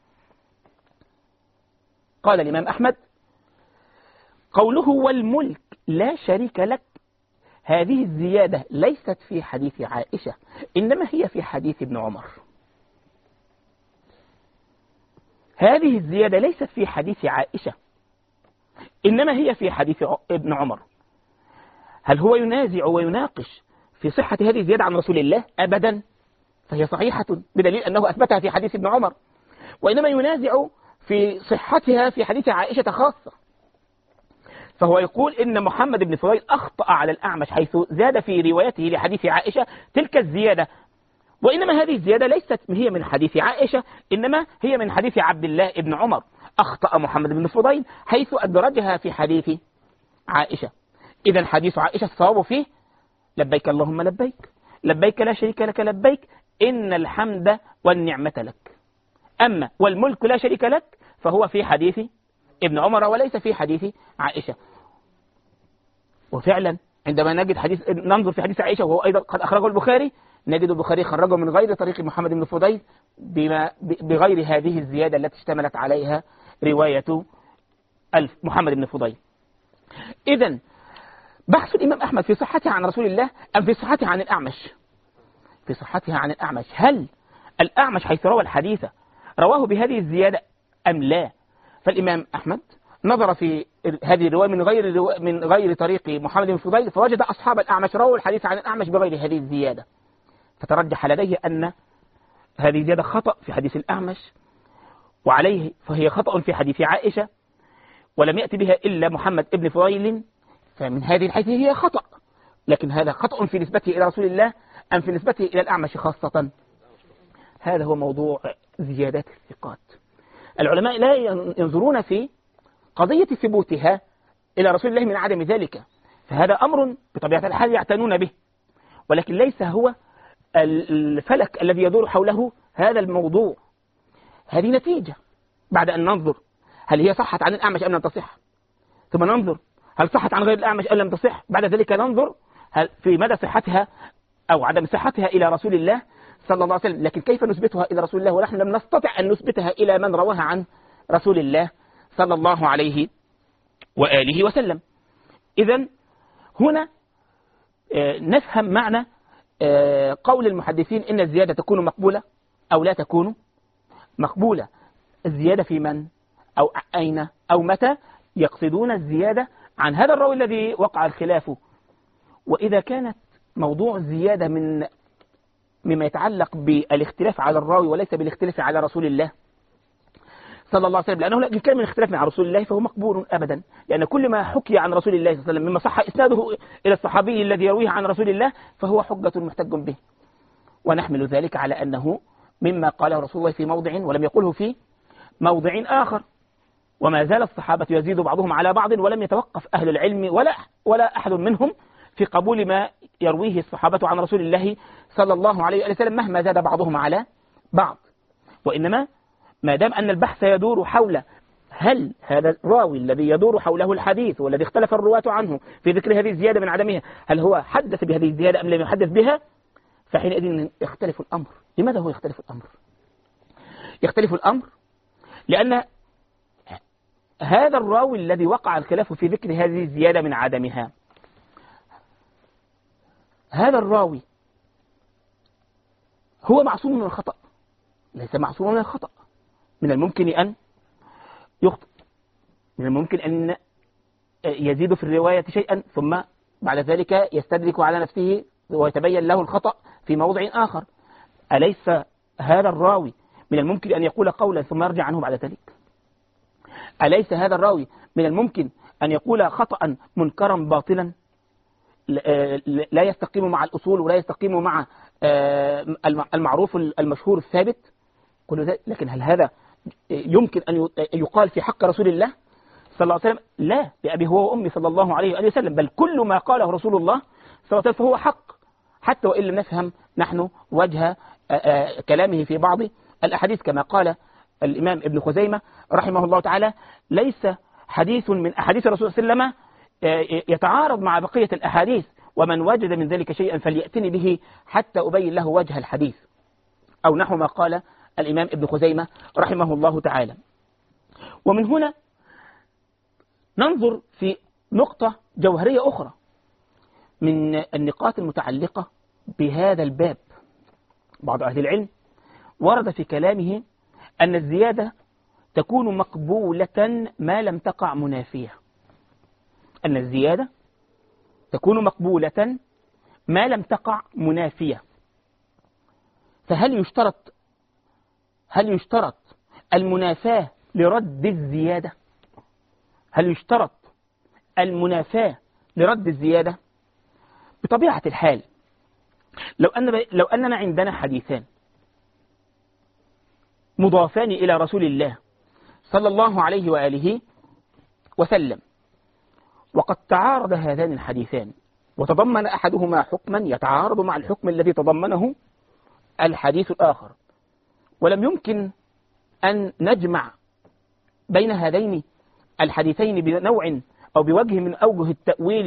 قال الإمام أحمد: قوله والملك لا شريك لك، هذه الزيادة ليست في حديث عائشة، إنما هي في حديث ابن عمر. هذه الزيادة ليست في حديث عائشة، إنما هي في حديث ابن عمر. هل هو ينازع ويناقش في صحة هذه الزيادة عن رسول الله؟ أبدا، فهي صحيحة بدليل أنه أثبتها في حديث ابن عمر، وإنما ينازع في صحتها في حديث عائشة خاصة. فهو يقول إن محمد بن فضيل أخطأ على الأعمش حيث زاد في روايته لحديث عائشة تلك الزيادة، وإنما هذه الزيادة ليست هي من حديث عائشة، إنما هي من حديث عبد الله بن عمر. أخطأ محمد بن فضيل حيث أدرجها في حديث عائشة. إذن حديث عائشة الصواب فيه: لبيك اللهم لبيك، لبيك لا شريك لك لبيك، إن الحمد والنعمة لك. أما والملك لا شريك لك فهو في حديث ابن عمر وليس في حديث عائشة. وفعلا عندما نجد حديث، ننظر في حديث عائشة وهو أيضا قد أخرجه البخاري، نجد البخاري خرجه من غير طريق محمد بن فضيل بغير هذه الزيادة التي اشتملت عليها رواية محمد بن فضيل. إذن بحث الإمام أحمد في صحتها عن رسول الله أم في صحتها عن الأعمش؟ في صحتها عن الأعمش. هل الأعمش حيث روى الحديث رواه بهذه الزيادة أم لا؟ فالإمام أحمد نظر في هذه الرواية من غير طريق محمد بن فضيل، فوجد أصحاب الأعمش رووا الحديث عن الأعمش بغير هذه الزيادة، فترجح لديه أن هذه الزيادة خطأ في حديث الأعمش، وعليه فهي خطأ في حديث عائشة، ولم يأتي بها إلا محمد بن فضيل، فمن هذه الحيث هي خطأ. لكن هذا خطأ في نسبته إلى رسول الله أم في نسبته إلى الأعمش خاصة؟ هذا هو موضوع زيادات الثقات. العلماء لا ينظرون في قضية ثبوتها إلى رسول الله من عدم ذلك، فهذا أمر بطبيعة الحال يعتنون به، ولكن ليس هو الفلك الذي يدور حوله هذا الموضوع. هذه نتيجة بعد أن ننظر هل هي صحت عن الأعمش أم لم تصح، ثم ننظر هل صحت عن غير الأعمش أم لم تصح، بعد ذلك ننظر هل في مدى صحتها أو عدم صحتها إلى رسول الله صلى الله عليه وسلم. لكن كيف نثبتها إلى رسول الله ونحن لم نستطع أن نثبتها إلى من رواها عن رسول الله صلى الله عليه وآله وسلم؟ إذن هنا نفهم معنى قول المحدثين إن الزيادة تكون مقبولة أو لا تكون مقبولة. الزيادة في من أو أين أو متى؟ يقصدون الزيادة عن هذا الراوي الذي وقع الخلاف. وإذا كانت موضوع الزيادة مما يتعلق بالاختلاف على الراوي وليس بالاختلاف على رسول الله صلى الله عليه وسلم، لأنه لا كان من اختلاف مع رسول الله فهو مقبول أبدا، لأن كل ما حكي عن رسول الله صلى الله عليه وسلم مما صح إسناده إلى الصحابي الذي يرويه عن رسول الله فهو حجة محتج به، ونحمل ذلك على أنه مما قاله رسول الله في موضع ولم يقله في موضع آخر. وما زال الصحابة يزيد بعضهم على بعض، ولم يتوقف أهل العلم ولا أحد منهم في قبول ما يرويه الصحابة عن رسول الله صلى الله عليه وسلم مهما زاد بعضهم على بعض. وإنما ما دام أن البحث يدور حول هل هذا الراوي الذي يدور حوله الحديث والذي اختلف الرواة عنه في ذكر هذه الزيادة من عدمها هل هو حدث بهذه الزيادة أم لم يحدث بها، فحينئذ يختلف الأمر. لماذا هو يختلف الأمر؟ يختلف الأمر لأن هذا الراوي الذي وقع الخلاف في ذكر هذه الزيادة من عدمها، هذا الراوي هو معصوم من الخطأ؟ ليس معصوم من الخطأ. من الممكن أن يخطئ، من الممكن أن يزيد في الرواية شيئا ثم بعد ذلك يستدرك على نفسه ويتبين له الخطأ في موضع آخر. أليس هذا الراوي من الممكن أن يقول قولا ثم يرجع عنه بعد ذلك؟ أليس هذا الراوي من الممكن أن يقول خطأ منكرا باطلا لا يستقيم مع الأصول ولا يستقيم مع المعروف المشهور الثابت؟ كل ذلك. لكن هل هذا يمكن أن يقال في حق رسول الله صلى الله عليه وسلم؟ لا، بأبي هو وأمي صلى الله عليه وسلم، بل كل ما قاله رسول الله صلى الله عليه وسلم فهو حق، حتى وإن لم نفهم نحن وجه كلامه في بعض الأحاديث. كما قال الإمام ابن خزيمة رحمه الله تعالى: ليس حديث من أحاديث الرسول صلى الله عليه وسلم يتعارض مع بقية الأحاديث، ومن وجد من ذلك شيئا فليأتني به حتى أبين له وجه الحديث، أو نحو ما قال الإمام ابن خزيمة رحمه الله تعالى. ومن هنا ننظر في نقطة جوهرية أخرى من النقاط المتعلقة بهذا الباب. بعض أهل العلم ورد في كلامه أن الزيادة تكون مقبولة ما لم تقع منافية، أن الزيادة تكون مقبولة ما لم تقع منافية. فهل يشترط المنافاة لرد الزيادة؟ هل يشترط المنافاة لرد الزيادة؟ بطبيعة الحال لو أننا عندنا حديثان مضافان إلى رسول الله صلى الله عليه وآله وسلم، وقد تعارض هذان الحديثان وتضمن أحدهما حكما يتعارض مع الحكم الذي تضمنه الحديث الآخر، ولم يمكن أن نجمع بين هذين الحديثين بنوع أو بوجه من أوجه التأويل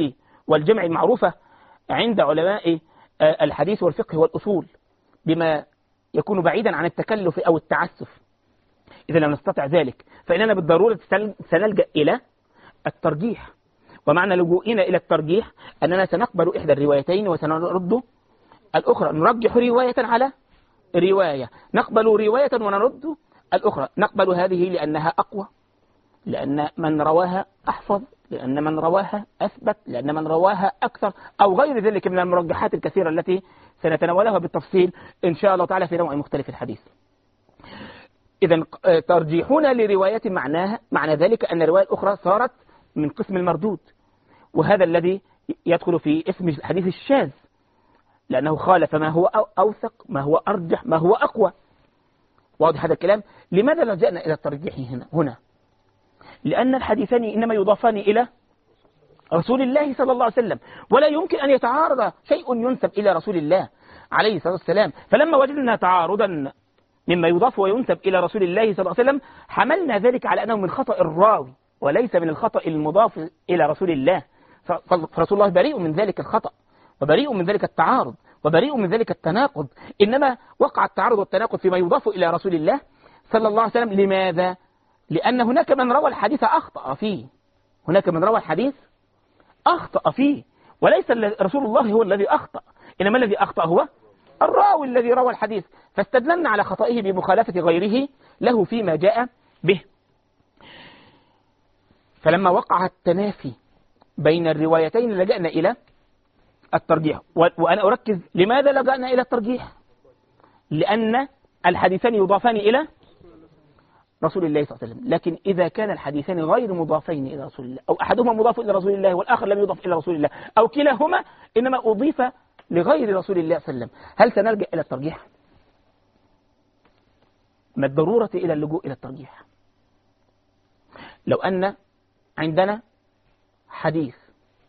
والجمع المعروفة عند علماء الحديث والفقه والأصول بما يكون بعيدا عن التكلف أو التعسف. إذا لم نستطع ذلك فإننا بالضرورة سنلجأ إلى الترجيح. ومعنى لجوئنا إلى الترجيح أننا سنقبل إحدى الروايتين وسنرد الأخرى، نرجح رواية على رواية، نقبل رواية ونرد الأخرى. نقبل هذه لأنها أقوى، لأن من رواها أحفظ، لأن من رواها أثبت، لأن من رواها أكثر، أو غير ذلك من المرجحات الكثيرة التي سنتناولها بالتفصيل إن شاء الله تعالى في نوع مختلف الحديث. إذا ترجيحنا لرواية معنى ذلك أن الرواية الأخرى صارت من قسم المردود، وهذا الذي يدخل في اسم الحديث الشاذ، لأنه خالف ما هو أوثق، ما هو أرجح، ما هو أقوى. واضح هذا الكلام؟ لماذا لجأنا إلى الترجيح هنا؟ لأن الحديثان إنما يضافان إلى رسول الله صلى الله عليه وسلم، ولا يمكن أن يتعارض شيء ينسب إلى رسول الله عليه الصلاة والسلام. فلما وجدنا تعارضا مما يضاف وينسب إلى رسول الله صلى الله عليه وسلم حملنا ذلك على أنه من خطأ الراوي وليس من الخطأ المضاف إلى رسول الله. فرسول الله بريء من ذلك الخطأ، وبريء من ذلك التعارض، وبريء من ذلك التناقض. إنما وقع التعارض والتناقض فيما يضاف إلى رسول الله صلى الله عليه وسلم. لماذا؟ لأن هناك من روى الحديث أخطأ فيه، هناك من روى الحديث أخطأ فيه، وليس رسول الله هو الذي أخطأ، إنما الذي أخطأ هو الراوي الذي روى الحديث، فاستدللنا على خطئه بمخالفة غيره له فيما جاء به. فلما وقع التنافي بين الروايتين لجأنا إلى الترجيح. وأنا أركز لماذا لجأنا إلى الترجيح؟ لأن الحديثان يضافان إلى رسول الله صلى الله عليه وسلم. لكن إذا كان الحديثان غير مضافين إلى رسول الله، أو أحدهما مضاف إلى رسول الله والآخر لم يضاف إلى رسول الله، أو كلاهما إنما أضيف لغير رسول الله صلى الله عليه وسلم، هل سنلجأ إلى الترجيح؟ ما الضرورة إلى اللجوء إلى الترجيح؟ لو أن عندنا حديث،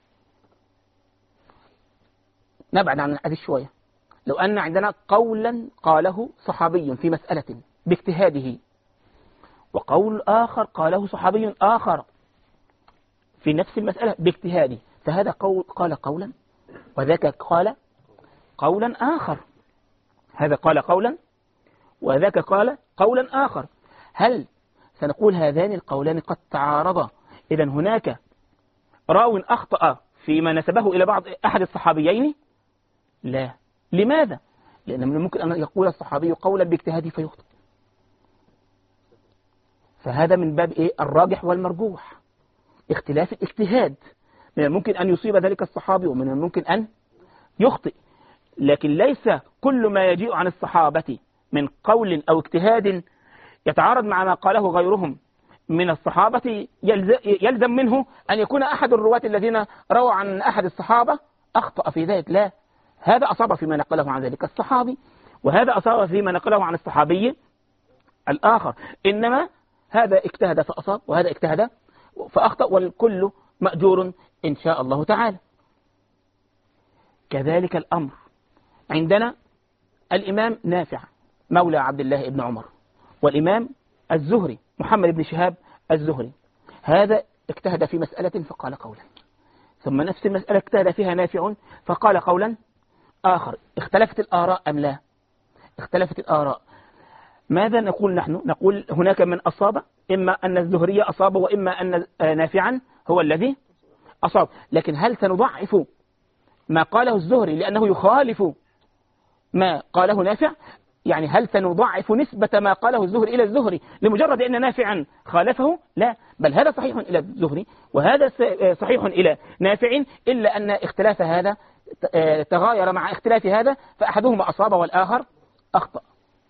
نبعد عن الحديث شوية، لو أن عندنا قولا قاله صحابي في مسألة باجتهاده، وقول آخر قاله صحابي آخر في نفس المسألة باجتهاده، فهذا قال قولا وذاك قال قولا آخر، هذا قال قولا وذاك قال قولا آخر. هل سنقول هذان القولان قد تعارضا، إذا هناك راو أخطأ فيما نسبه إلى أحد الصحابيين؟ لا. لماذا؟ لأن من الممكن أن يقول الصحابي قولا باجتهاده فيخطئ، فهذا من باب الراجح والمرجوح، اختلاف الاجتهاد. من الممكن أن يصيب ذلك الصحابي ومن الممكن أن يخطئ، لكن ليس كل ما يجيء عن الصحابة من قول أو اجتهاد يتعارض مع ما قاله غيرهم من الصحابة يلزم منه أن يكون أحد الرواة الذين رووا عن أحد الصحابة أخطأ في ذلك. لا، هذا أصاب فيما نقله عن ذلك الصحابي، وهذا أصاب فيما نقله عن الصحابي الآخر، إنما هذا اجتهد فأصاب وهذا اجتهد فأخطأ، والكل مأجور إن شاء الله تعالى. كذلك الأمر عندنا الإمام نافع مولى عبد الله بن عمر، والإمام الزهري محمد بن شهاب الزهري، هذا اجتهد في مسألة فقال قولا، ثم نفس المسألة اجتهد فيها نافع فقال قولا آخر. اختلفت الآراء أم لا؟ اختلفت الآراء. ماذا نقول نحن؟ نقول هناك من أصاب، إما أن الزهري أصاب وإما أن نافعا هو الذي أصاب. لكن هل سنضعف ما قاله الزهري لأنه يخالف ما قاله نافع؟ يعني هل سنضعف نسبة ما قاله الزهري إلى الزهري لمجرد أن نافعا خالفه؟ لا، بل هذا صحيح إلى الزهري وهذا صحيح إلى نافع، إلا أن اختلاف هذا تغاير مع اختلاف هذا، فأحدهما أصاب والآخر أخطأ.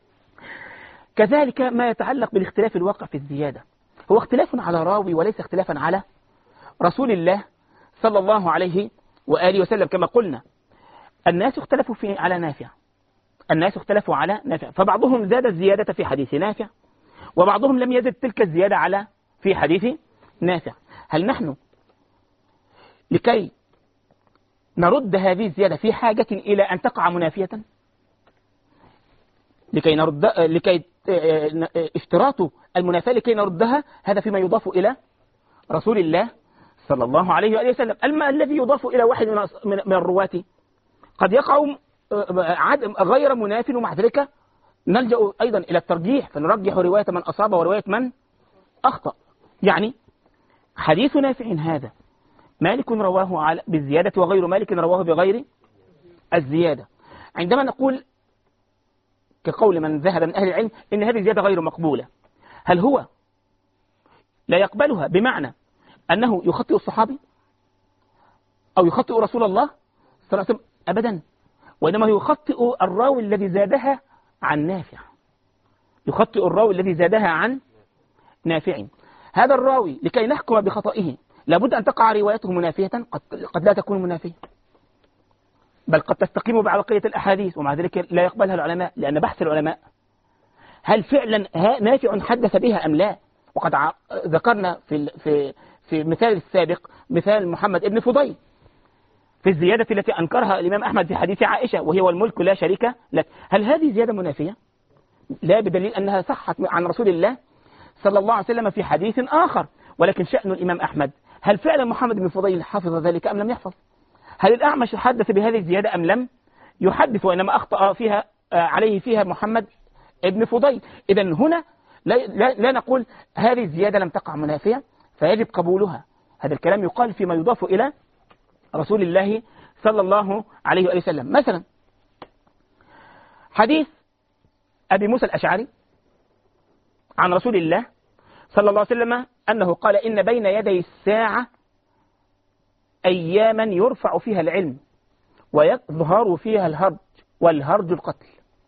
كذلك ما يتعلق بالاختلاف الواقع في الزيادة، هو اختلاف على راوي وليس اختلافا على رسول الله صلى الله عليه وآله وسلم. كما قلنا الناس اختلفوا على نافع، الناس اختلفوا على نافع، فبعضهم زاد الزيادة في حديث نافع، وبعضهم لم يزد تلك الزيادة في حديث نافع. هل نحن لكي نرد هذه الزيادة في حاجة إلى أن تقع منافية؟ لكي اشتراط المنافاة لكي نردها، هذا فيما يضاف إلى رسول الله صلى الله عليه وآله وسلم. أما الذي يضاف إلى واحد من الرواة قد يقع غير مناف، ومع ذلك نلجأ أيضا إلى الترجيح، فنرجح رواية من أصاب ورواية من أخطأ. يعني حديث نافع هذا مالك رواه بالزيادة وغير مالك رواه بغير الزيادة. عندما نقول كقول من ذهب من أهل العلم إن هذه الزيادة غير مقبولة، هل هو لا يقبلها بمعنى أنه يخطئ الصحابي أو يخطئ رسول الله صلى الله عليه وسلم؟ أبدا، وإنما يخطئ الراوي الذي زادها عن نافع، يخطئ الراوي الذي زادها عن نافع. هذا الراوي لكي نحكم بخطئه لابد أن تقع روايته منافية، قد لا تكون منافية، بل قد تستقيم بعبقية الأحاديث، ومع ذلك لا يقبلها العلماء، لأن بحث العلماء هل فعلا نافع حدث بها أم لا. وقد ذكرنا في مثال السابق مثال محمد ابن فضيل في الزيادة التي أنكرها الإمام أحمد في حديث عائشة، وهي والملك لا شريك لك. هل هذه زيادة منافية؟ لا، بدليل أنها صحت عن رسول الله صلى الله عليه وسلم في حديث آخر. ولكن شأن الإمام أحمد، هل فعلا محمد بن فضيل حفظ ذلك أم لم يحفظ؟ هل الأعمش حدث بهذه الزيادة أم لم يحدث، وإنما أخطأ فيها عليه فيها محمد ابن فضيل؟ إذن هنا لا نقول هذه الزيادة لم تقع منافية فيجب قبولها. هذا الكلام يقال فيما يضاف إلى رسول الله صلى الله عليه وآله وسلم. مثلا حديث أبي موسى الأشعري عن رسول الله صلى الله عليه وسلم أنه قال إن بين يدي الساعة أياما يرفع فيها العلم ويظهر فيها الهرج، والهرج القتل.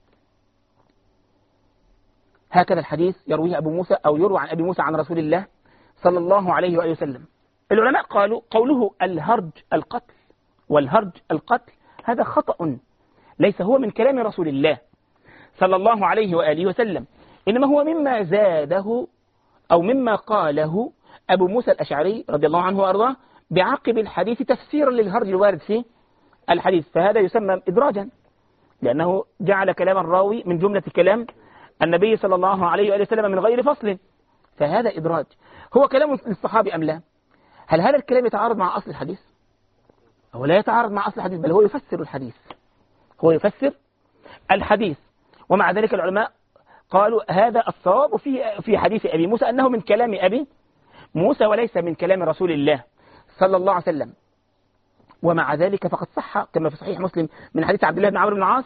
هكذا الحديث يرويه أبو موسى أو يروى عن أبي موسى عن رسول الله صلى الله عليه وآله وسلم. العلماء قالوا قوله الهرج القتل والهرج القتل هذا خطأ، ليس هو من كلام رسول الله صلى الله عليه وآله وسلم، إنما هو مما زاده أو مما قاله أبو موسى الأشعري رضي الله عنه وأرضاه بعقب الحديث تفسيرا للهرج الوارد في الحديث، فهذا يسمى إدراجا، لأنه جعل كلام الراوي من جملة كلام النبي صلى الله عليه وآله وسلم من غير فصل، فهذا إدراج. هو كلام للصحابي أم لا؟ هل هذا الكلام يتعارض مع أصل الحديث؟ هو لا يتعارض مع أصل الحديث، بل هو يفسر الحديث، هو يفسر الحديث. ومع ذلك العلماء قالوا هذا الصواب في حديث أبي موسى أنه من كلام أبي موسى وليس من كلام رسول الله صلى الله عليه وسلم. ومع ذلك فقد صح كما في صحيح مسلم من حديث عبد الله بن عمرو بن العاص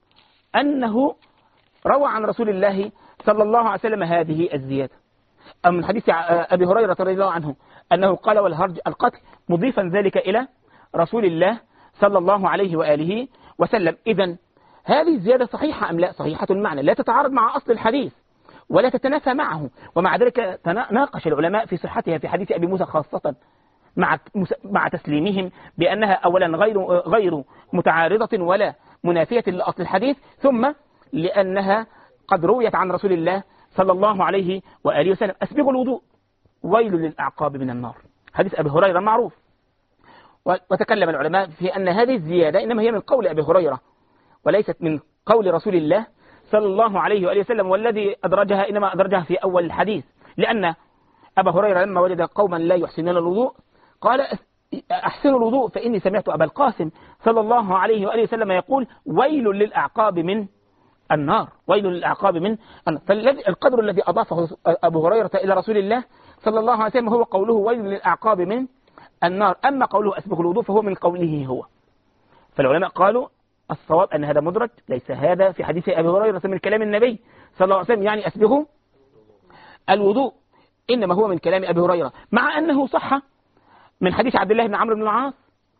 أنه روى عن رسول الله صلى الله عليه وسلم هذه الزيادة، أو من حديث أبي هريرة رضي الله عنه أنه قال والهرج القتل، مضيفا ذلك إلى رسول الله صلى الله عليه وآله وسلم. إذن هذه الزيادة صحيحة أم لا؟ صحيحة المعنى، لا تتعارض مع أصل الحديث ولا تتنافى معه. ومع ذلك ناقش العلماء في صحتها في حديث أبي موسى خاصة مع تسليمهم بأنها أولا غير متعارضة ولا منافية لأصل الحديث، ثم لأنها قد رويت عن رسول الله صلى الله عليه وآله وسلم أسبغوا الوضوء ويل للأعقاب من النار، حديث أبي هريرة معروف. وتكلم العلماء في أن هذه الزيادة إنما هي من قول أبي هريرة وليست من قول رسول الله صلى الله عليه وآله وسلم، والذي أدرجها إنما أدرجها في أول الحديث، لأن أبا هريرة لما وجد قوما لا يحسنون الوضوء قال أحسنوا الوضوء فإني سمعت أبا القاسم صلى الله عليه وآله وسلم يقول ويل للأعقاب من النار، ويل للأعقاب من النار. فالقدر الذي أضافه أبو هريرة إلى رسول الله صلى الله عليه وسلم هو قوله ويل للأعقاب من النار، أما قوله أسبغ الوضوء فهو من قوله هو. فالعلماء قالوا الصواب أن هذا مدرج، ليس هذا في حديث أبي هريرة من كلام النبي صلى الله عليه وسلم يعني أسبغوا الوضوء، إنما هو من كلام أبي هريرة، مع أنه صح من حديث عبد الله بن عمرو بن العاص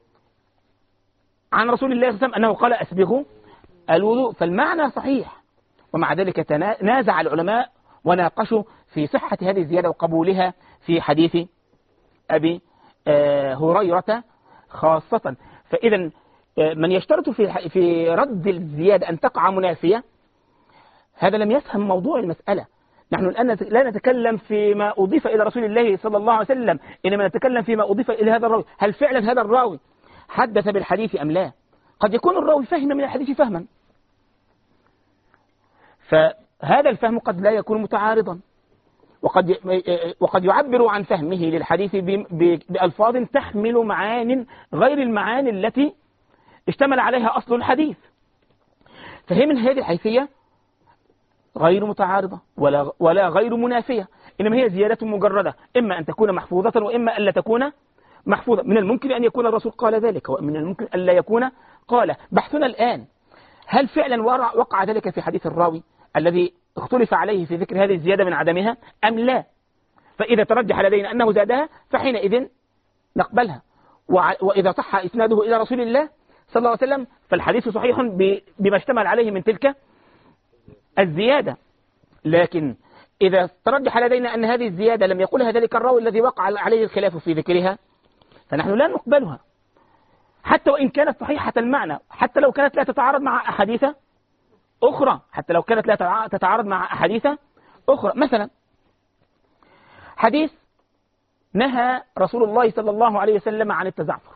عن رسول الله صلى الله عليه وسلم أنه قال أسبغوا الوضوء، فالمعنى صحيح. ومع ذلك نازع العلماء وناقشوا في صحة هذه الزيادة وقبولها في حديث أبي هريرة خاصة. فإذا من يشترط في رد الزيادة أن تقع منافية هذا لم يفهم موضوع المسألة. نحن الآن لا نتكلم فيما أضيف إلى رسول الله صلى الله عليه وسلم، إنما نتكلم فيما أضيف إلى هذا الراوي، هل فعلا هذا الراوي حدث بالحديث أم لا؟ قد يكون الراوي فهم من الحديث فهما، فهذا الفهم قد لا يكون متعارضا، وقد يعبر عن فهمه للحديث بألفاظ تحمل معان غير المعاني التي اشتمل عليها أصل الحديث. فهي من هذه الحيثية غير متعارضة ولا غير منافية، إنما هي زيادة مجردة، إما أن تكون محفوظة وإما أن لا تكون محفوظة. من الممكن أن يكون الرسول قال ذلك ومن الممكن أن لا يكون قال. بحثنا الآن هل فعلا وقع ذلك في حديث الراوي الذي اختلف عليه في ذكر هذه الزيادة من عدمها أم لا؟ فإذا ترجح لدينا أنه زادها فحينئذ نقبلها، وإذا صح إسناده إلى رسول الله صلى الله عليه وسلم فالحديث صحيح بما اشتمل عليه من تلك الزيادة. لكن إذا ترجح لدينا أن هذه الزيادة لم يقولها ذلك الراوي الذي وقع عليه الخلاف في ذكرها فنحن لا نقبلها، حتى وإن كانت صحيحة المعنى، حتى لو كانت لا تتعارض مع أحاديث أخرى، حتى لو كانت لا تتعارض مع أحاديث أخرى. مثلا حديث نهى رسول الله صلى الله عليه وسلم عن التزعفر،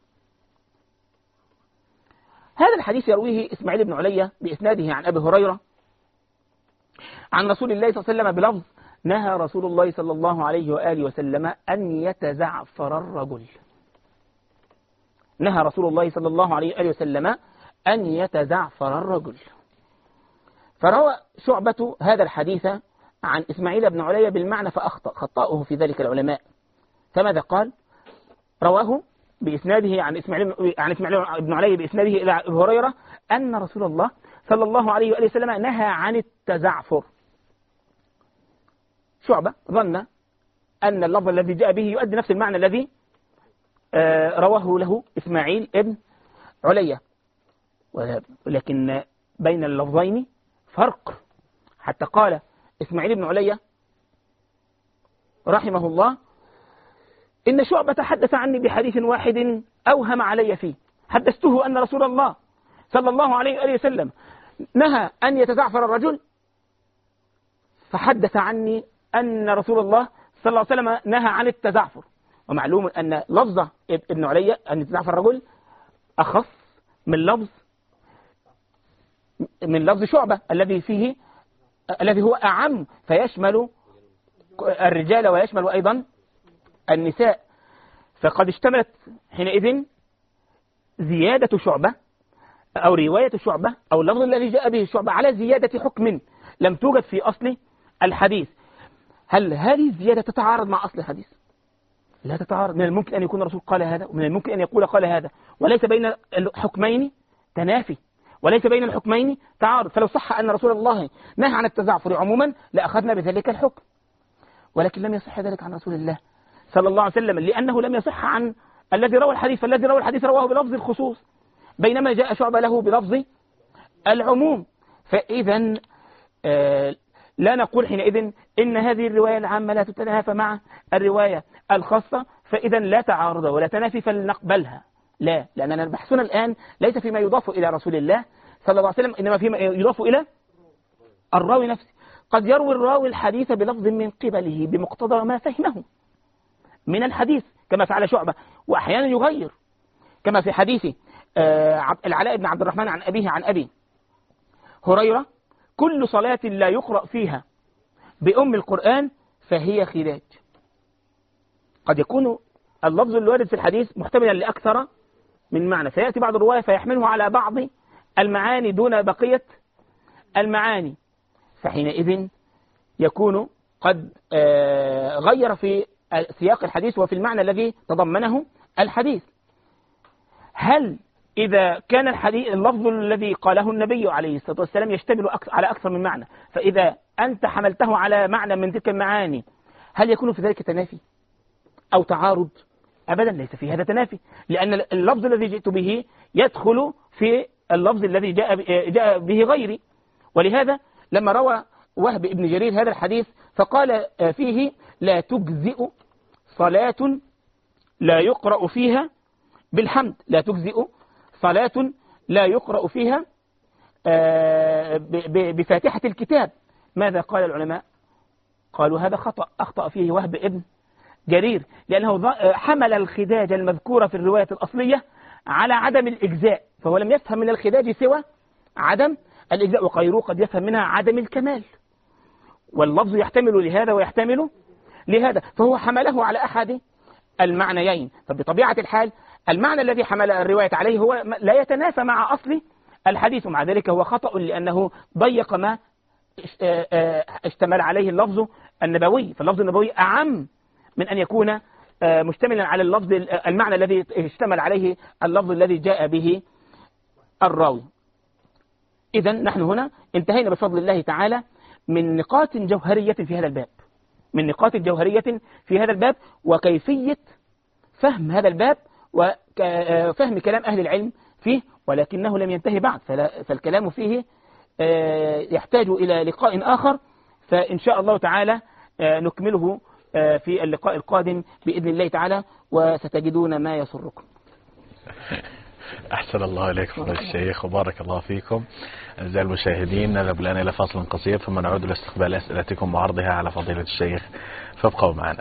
هذا الحديث يرويه إسماعيل بن علية بإسناده عن أبي هريرة عن رسول الله صلى الله عليه وسلم بلفظ نهى رسول الله صلى الله عليه وآله وسلم أن يتزعفر الرجل. نهى رسول الله صلى الله عليه وآله وسلم أن يتزعفر الرجل. فروى شعبة هذا الحديث عن إسماعيل بن علية بالمعنى فأخطأ، خطأه في ذلك العلماء. فماذا قال؟ رواه بإسناده عن إسماعيل بن علية بإسناده إلى أبي هريرة أن رسول الله صلى الله عليه وآله وسلم نهى عن التزعفر. شعبة ظن أن اللفظ الذي جاء به يؤدي نفس المعنى الذي رواه له إسماعيل بن علية، ولكن بين اللفظين فرق، حتى قال إسماعيل بن علية رحمه الله إن شعبة حدث عني بحديث واحد أوهم علي فيه، حدثته أن رسول الله صلى الله عليه وآله وسلم نهى أن يتزعفر الرجل، فحدث عني أن رسول الله صلى الله عليه وسلم نهى عن التزعفر. ومعلوم أن لفظ ابن علي أن يتزعفر الرجل أخص من لفظ شعبة الذي هو أعم، فيشمل الرجال ويشمل أيضا النساء. فقد اشتملت حينئذ زيادة شعبة أو رواية شعبة أو اللفظ الذي جاء به شعبة على زيادة حكم لم توجد في أصل الحديث. هل هذه الزيادة تتعارض مع أصل الحديث؟ لا تتعارض. من الممكن أن يكون الرسول قال هذا ومن الممكن أن يقول قال هذا، وليس بين الحكمين تنافي وليس بين الحكمين تعارض. فلو صح أن رسول الله نهى عن التزعفر عموما لأخذنا بذلك الحكم، ولكن لم يصح ذلك عن رسول الله صلى الله عليه وسلم، لأنه لم يصح عن الذي روى الحديث، فالذي روى الحديث رواه بلفظ الخصوص بينما جاء شعبة له بلفظ العموم. فإذا لا نقول حينئذ إن هذه الرواية العامة لا تتنافى مع الرواية الخاصة، فإذا لا تعارض ولا تنافي فلنقبلها. لا، لأننا بحثنا الآن ليس فيما يضاف إلى رسول الله صلى الله عليه وسلم، إنما فيما يضاف إلى الراوي نفسه. قد يروي الراوي الحديث بلفظ من قبله بمقتضى ما فهمه من الحديث كما فعل شعبة، وأحيانا يغير كما في حديث العلاء بن عبد الرحمن عن أبيه عن أبي هريرة كل صلاة لا يقرأ فيها بأم القرآن فهي خداج. قد يكون اللفظ الوارد في الحديث محتملا لأكثر من معنى، فيأتي بعض الرواية فيحمله على بعض المعاني دون بقية المعاني، فحينئذ يكون قد غير في سياق الحديث وفي المعنى الذي تضمنه الحديث. هل إذا كان اللفظ الذي قاله النبي عليه الصلاة والسلام يشتمل على أكثر من معنى، فإذا أنت حملته على معنى من تلك المعاني هل يكون في ذلك تنافي أو تعارض؟ أبدا، ليس في هذا تنافي، لأن اللفظ الذي جئت به يدخل في اللفظ الذي جاء به غيري. ولهذا لما روى وهب بن جرير هذا الحديث فقال فيه لا تجزئ صلاة لا يقرأ فيها بالحمد، لا تجزئ صلاة لا يقرأ فيها بفاتحة الكتاب. ماذا قال العلماء؟ قالوا هذا خطأ، أخطأ فيه وهب ابن جرير، لأنه حمل الخداج المذكورة في الرواية الأصلية على عدم الإجزاء، فهو لم يفهم من الخداج سوى عدم الإجزاء، وغيره قد يفهم منها عدم الكمال. واللفظ يحتمل لهذا ويحتمل لهذا، فهو حمله على أحد المعنيين. فبطبيعة الحال المعنى الذي حمل الرواية عليه هو لا يتنافى مع أصل الحديث، ومع ذلك هو خطأ لأنه ضيق ما اشتمل عليه اللفظ النبوي. فاللفظ النبوي أعم من أن يكون مشتملا على اللفظ المعنى الذي اشتمل عليه اللفظ الذي جاء به الراوي. إذا نحن هنا انتهينا بفضل الله تعالى من نقاط جوهرية في هذا الباب، من نقاط جوهرية في هذا الباب، وكيفية فهم هذا الباب وفهم كلام أهل العلم فيه، ولكنه لم ينتهي بعد، فالكلام فيه يحتاج إلى لقاء آخر، فإن شاء الله تعالى نكمله في اللقاء القادم بإذن الله تعالى، وستجدون ما يسركم. أحسن الله إليك فضيلة الشيخ وبارك الله فيكم. أعزائي المشاهدين، نذهب الآن إلى فاصل قصير ثم نعود لاستقبال أسئلتكم وعرضها على فضيلة الشيخ، فابقوا معنا.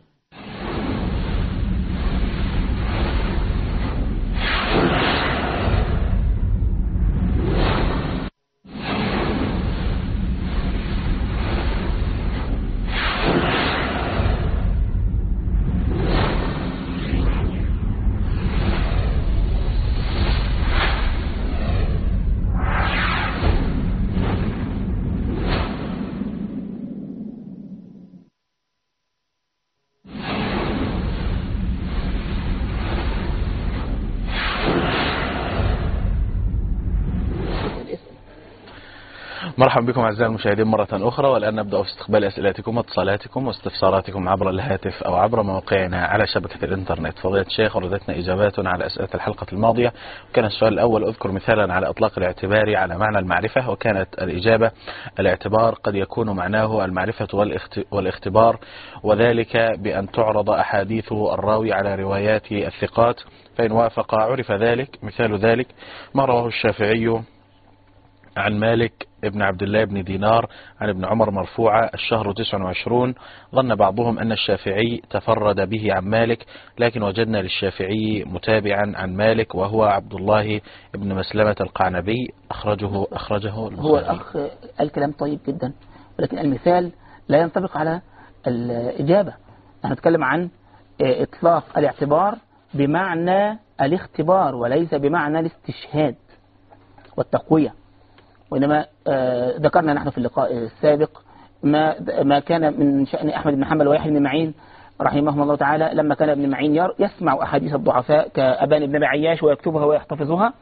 مرحبا بكم أعزائي المشاهدين مرة أخرى، والآن نبدأ في استقبال أسئلتكم واتصالاتكم واستفساراتكم عبر الهاتف أو عبر مواقعنا على شبكة الإنترنت. فضيلة الشيخ، وردتنا إجابات على أسئلة الحلقة الماضية، وكان السؤال الأول: أذكر مثالا على إطلاق الاعتبار على معنى المعرفة، وكانت الإجابة: الاعتبار قد يكون معناه المعرفة والاختبار، وذلك بأن تعرض أحاديث الراوي على روايات الثقات، فإن وافق عرف ذلك. مثال ذلك ما رواه الشافعي عن مالك ابن عبد الله بن دينار عن ابن عمر مرفوعة: الشهر 29. ظن بعضهم أن الشافعي تفرد به عن مالك، لكن وجدنا للشافعي متابعا عن مالك وهو عبد الله بن مسلمة القعنبي، أخرجه البخاري. هو الأخ الكلام طيب جدا، ولكن المثال لا ينطبق على الإجابة. نحن نتكلم عن إطلاق الاعتبار بمعنى الاختبار وليس بمعنى الاستشهاد والتقوية. وإنما ذكرنا نحن في اللقاء السابق ما كان من شأن أحمد بن حنبل ويحيى بن معين رحمهم الله تعالى، لما كان ابن معين يسمع أحاديث الضعفاء كأبان بن عياش ويكتبها ويحتفظها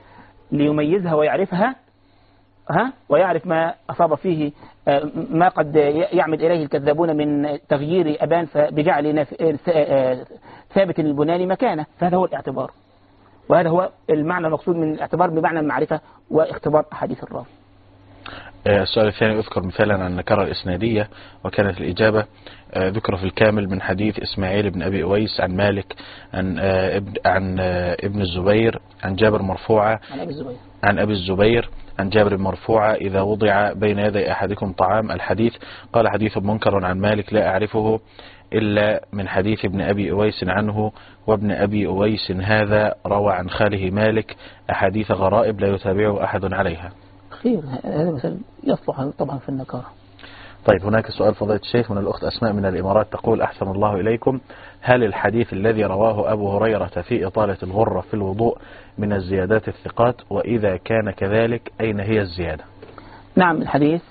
ليميزها ويعرفها ويعرف ما أصاب فيه، ما قد يعمد إليه الكذابون من تغيير أبان بجعل ثابت البناني مكانه. فهذا هو الاعتبار، وهذا هو المعنى المقصود من الاعتبار بمعنى المعرفة واختبار أحاديث الراوي. السؤال الثاني: أذكر مثالا عن النكرة الإسنادية، وكانت الإجابة: ذكر في الكامل من حديث إسماعيل بن أبي أويس عن مالك عن ابن الزبير عن جابر مرفوعة عن أبي الزبير عن جابر مرفوعة: إذا وضع بين يدي أحدكم طعام. الحديث قال: حديث منكر عن مالك لا أعرفه إلا من حديث ابن أبي أويس عنه، وابن أبي أويس هذا روى عن خاله مالك أحاديث غرائب لا يتابعه أحد عليها. خير، هذا مثلا يصلح طبعا في النكارة. طيب، هناك سؤال فضيلة الشيخ من الأخت أسماء من الإمارات، تقول: أحسن الله إليكم، هل الحديث الذي رواه أبو هريرة في إطالة الغرة في الوضوء من الزيادات الثقات؟ وإذا كان كذلك أين هي الزيادة؟ نعم، الحديث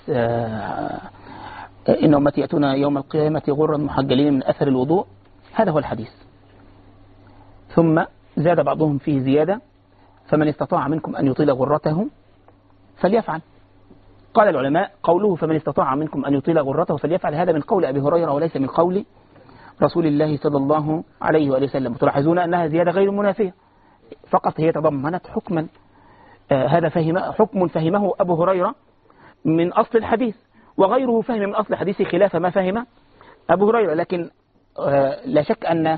إن أمتي يأتون يوم القيامة غرا محجلين من أثر الوضوء، هذا هو الحديث. ثم زاد بعضهم فيه زيادة: فمن استطاع منكم أن يطيل غرته فليفعل. قال العلماء: قوله فمن استطاع منكم أن يطيل غرته فليفعل هذا من قول أبي هريرة وليس من قول رسول الله صلى الله عليه وآله وسلم. تلاحظون أنها زيادة غير منافية، فقط هي تضمنت حكما، هذا حكم فهمه أبو هريرة من أصل الحديث، وغيره فهم من أصل الحديث خلاف ما فهم أبو هريرة. لكن لا شك أن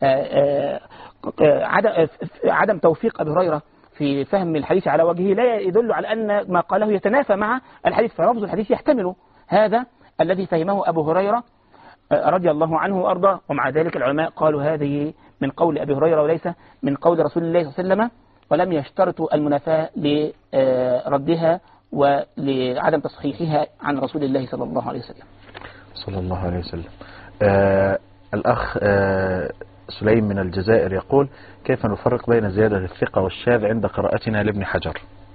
عدم توفيق أبي هريرة في فهم الحديث على وجهه لا يدل على أن ما قاله يتنافى مع الحديث، فلفظ الحديث يحتمل هذا الذي فهمه أبو هريرة رضي الله عنه وأرضاه. ومع ذلك العلماء قالوا هذه من قول أبي هريرة وليس من قول رسول الله صلى الله عليه وسلم، ولم يشترطوا المنافاة لردها ولعدم تصحيحها عن رسول الله صلى الله عليه وسلم. صلى الله عليه وسلم. الأخ سليم من الجزائر يقول: كيف نفرق بين زيادة الثقة والشاذ عند قراءتنا لابن حجر؟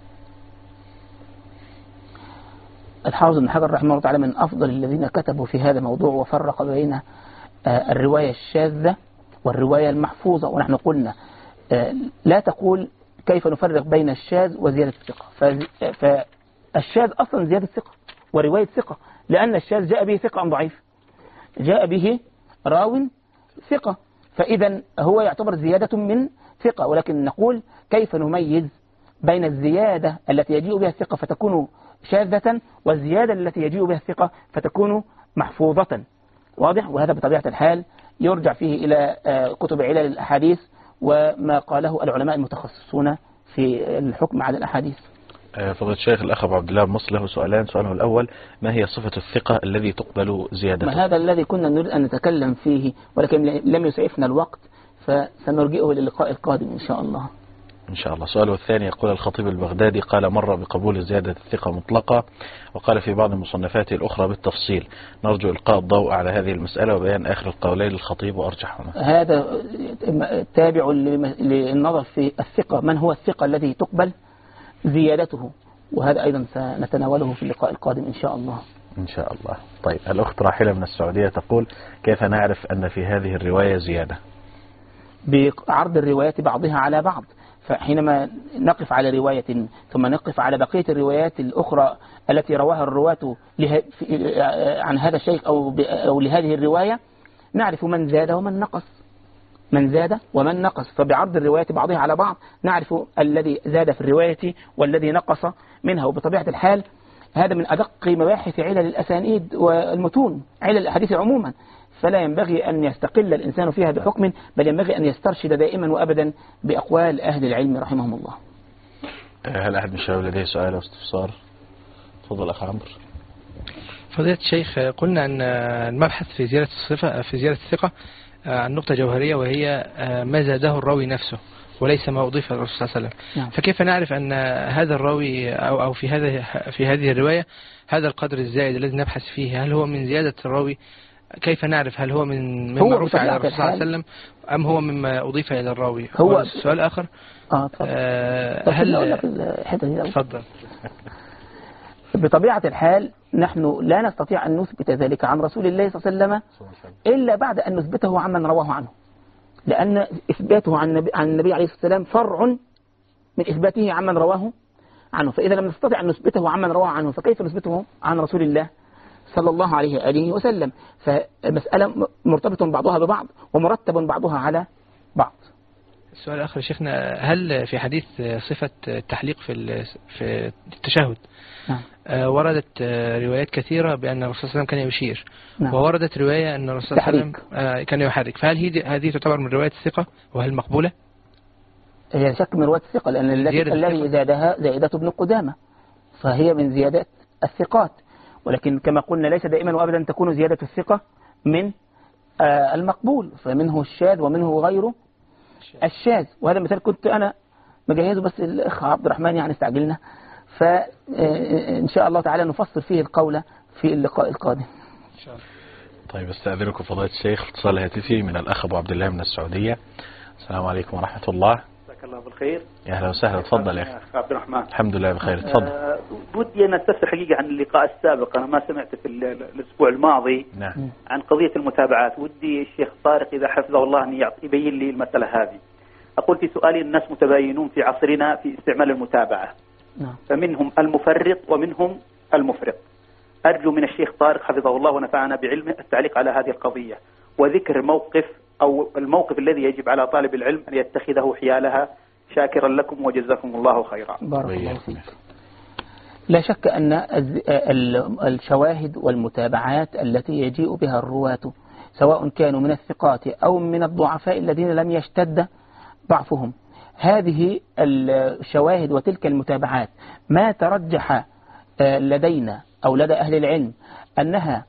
الحافظ ابن حجر رحمه الله تعالى من أفضل الذين كتبوا في هذا الموضوع، وفرق بين الرواية الشاذة والرواية المحفوظة. ونحن قلنا لا تقول كيف نفرق بين الشاذ وزيادة الثقة، فالشاذ أصلا زيادة ثقة ورواية ثقة، لأن الشاذ جاء به ثقة أم ضعيف، جاء به راو ثقة، فإذا هو يعتبر زيادة من ثقة. ولكن نقول كيف نميز بين الزيادة التي يجيء بها الثقة فتكون شاذة، والزيادة التي يجيء بها الثقة فتكون محفوظة. واضح؟ وهذا بطبيعة الحال يرجع فيه إلى كتب علل الأحاديث وما قاله العلماء المتخصصون في الحكم على الأحاديث. فضيلة الشيخ، الأخ أبو عبد الله مصر له سؤالان. سؤاله الأول: ما هي صفة الثقة الذي تقبل زيادته؟ ما هذا الذي كنا نريد أن نتكلم فيه، ولكن لم يسعفنا الوقت، فسنرجئه للقاء القادم إن شاء الله. إن شاء الله. سؤاله الثاني يقول: الخطيب البغدادي قال مرة بقبول زيادة الثقة مطلقة، وقال في بعض مصنفاته الأخرى بالتفصيل. نرجو إلقاء الضوء على هذه المسألة وبيان آخر القولين للخطيب وأرجحهما. هذا تابع للنظر في الثقة، من هو الثقة الذي تقبل زيادته، وهذا أيضا سنتناوله في اللقاء القادم إن شاء الله. إن شاء الله. طيب، الأخت راحلة من السعودية تقول: كيف نعرف أن في هذه الرواية زيادة؟ بعرض الروايات بعضها على بعض، فحينما نقف على رواية ثم نقف على بقية الروايات الأخرى التي رواها الرواة عن هذا الشيخ أو لهذه الرواية، نعرف من زاد ومن نقص، من زاد ومن نقص. فبعرض الروايات بعضها على بعض نعرف الذي زاد في الرواية والذي نقص منها. وبطبيعة الحال هذا من أدق مباحث علل الأسانيد والمتون، علل الأحاديث عموما، فلا ينبغي أن يستقل الإنسان فيها بحكم، بل ينبغي أن يسترشد دائما وأبدا بأقوال أهل العلم رحمهم الله. هل أحد من الشباب لديه سؤال أو استفسار؟ تفضل أخ عمرو. فضيلة الشيخ، قلنا أن المبحث في زيادة الصفة في زيادة الثقة عن نقطة جوهرية، وهي ما زاده الراوي نفسه وليس ما أضيف الرسول صلى الله عليه وسلم. نعم. فكيف نعرف أن هذا الراوي أو في هذه الرواية هذا القدر الزائد الذي نبحث فيه، هل هو من زيادة الراوي؟ كيف نعرف هل هو مما رفع على الرسول صلى الله عليه وسلم أم هو مما أضيف إلى الراوي؟ هو السؤال الآخر. هل تفضل. بطبيعة الحال نحن لا نستطيع أن نثبت ذلك عن رسول الله صلى الله عليه وسلم إلا بعد أن نثبته عمن رواه عنه، لأن إثباته عن النبي عليه الصلاة والسلام فرع من إثباته عمن رواه عنه. فإذا لم نستطع أن نثبته عمن رواه عنه، فكيف نثبته عن رسول الله صلى الله عليه وآله وسلم؟ فمسألة مرتبط بعضها ببعض ومرتب بعضها على بعض. السؤال الآخر شيخنا: هل في حديث صفة التحليق في التشهد وردت روايات كثيرة بأن الرسول صلى الله عليه وسلم كان يشير، ووردت رواية أن الرسول صلى الله عليه وسلم كان يحرك، فهل هذه تعتبر من روايات الثقة وهل مقبولة؟ هي شك من رواية الثقة، لأن الذي زادها زائدة ابن قدامة، فهي من زيادات الثقات. ولكن كما قلنا ليس دائما وأبدا تكون زيادة الثقة من المقبول، فمنه الشاذ ومنه غيره الشاذ. وهذا مثال كنت أنا مجهزه، بس الأخ عبد الرحمن يعني استعجلنا، فإن شاء الله تعالى نفصل فيه القول في اللقاء القادم إن شاء الله. طيب، استأذنكم فضيلة الشيخ، اتصال هاتفي من الأخ أبو عبد الله من السعودية. السلام عليكم ورحمة الله. جزاك الله بالخير. يا أهلا وسهلا. تفضل يا أخي عبد الرحمن. الحمد لله بخير. تفضل. ودي أن أستفسر حقيقة عن اللقاء السابق، أنا ما سمعت في الأسبوع الماضي. نعم. عن قضية المتابعات. ودي الشيخ طارق إذا حفظه الله أن يبين لي المسألة هذه. أقول في سؤالي: الناس متباينون في عصرنا في استعمال المتابعة. نعم. فمنهم المفرط ومنهم المفرط. أرجو من الشيخ طارق حفظه الله ونفعنا بعلمه التعليق على هذه القضية، وذكر موقف أو الموقف الذي يجب على طالب العلم أن يتخذه حيالها. شاكرا لكم وجزاكم الله خيرا. بارك الله فيك. لا شك أن الشواهد والمتابعات التي يجيء بها الرواة سواء كانوا من الثقات أو من الضعفاء الذين لم يشتد ضعفهم، هذه الشواهد وتلك المتابعات ما ترجح لدينا أو لدى أهل العلم أنها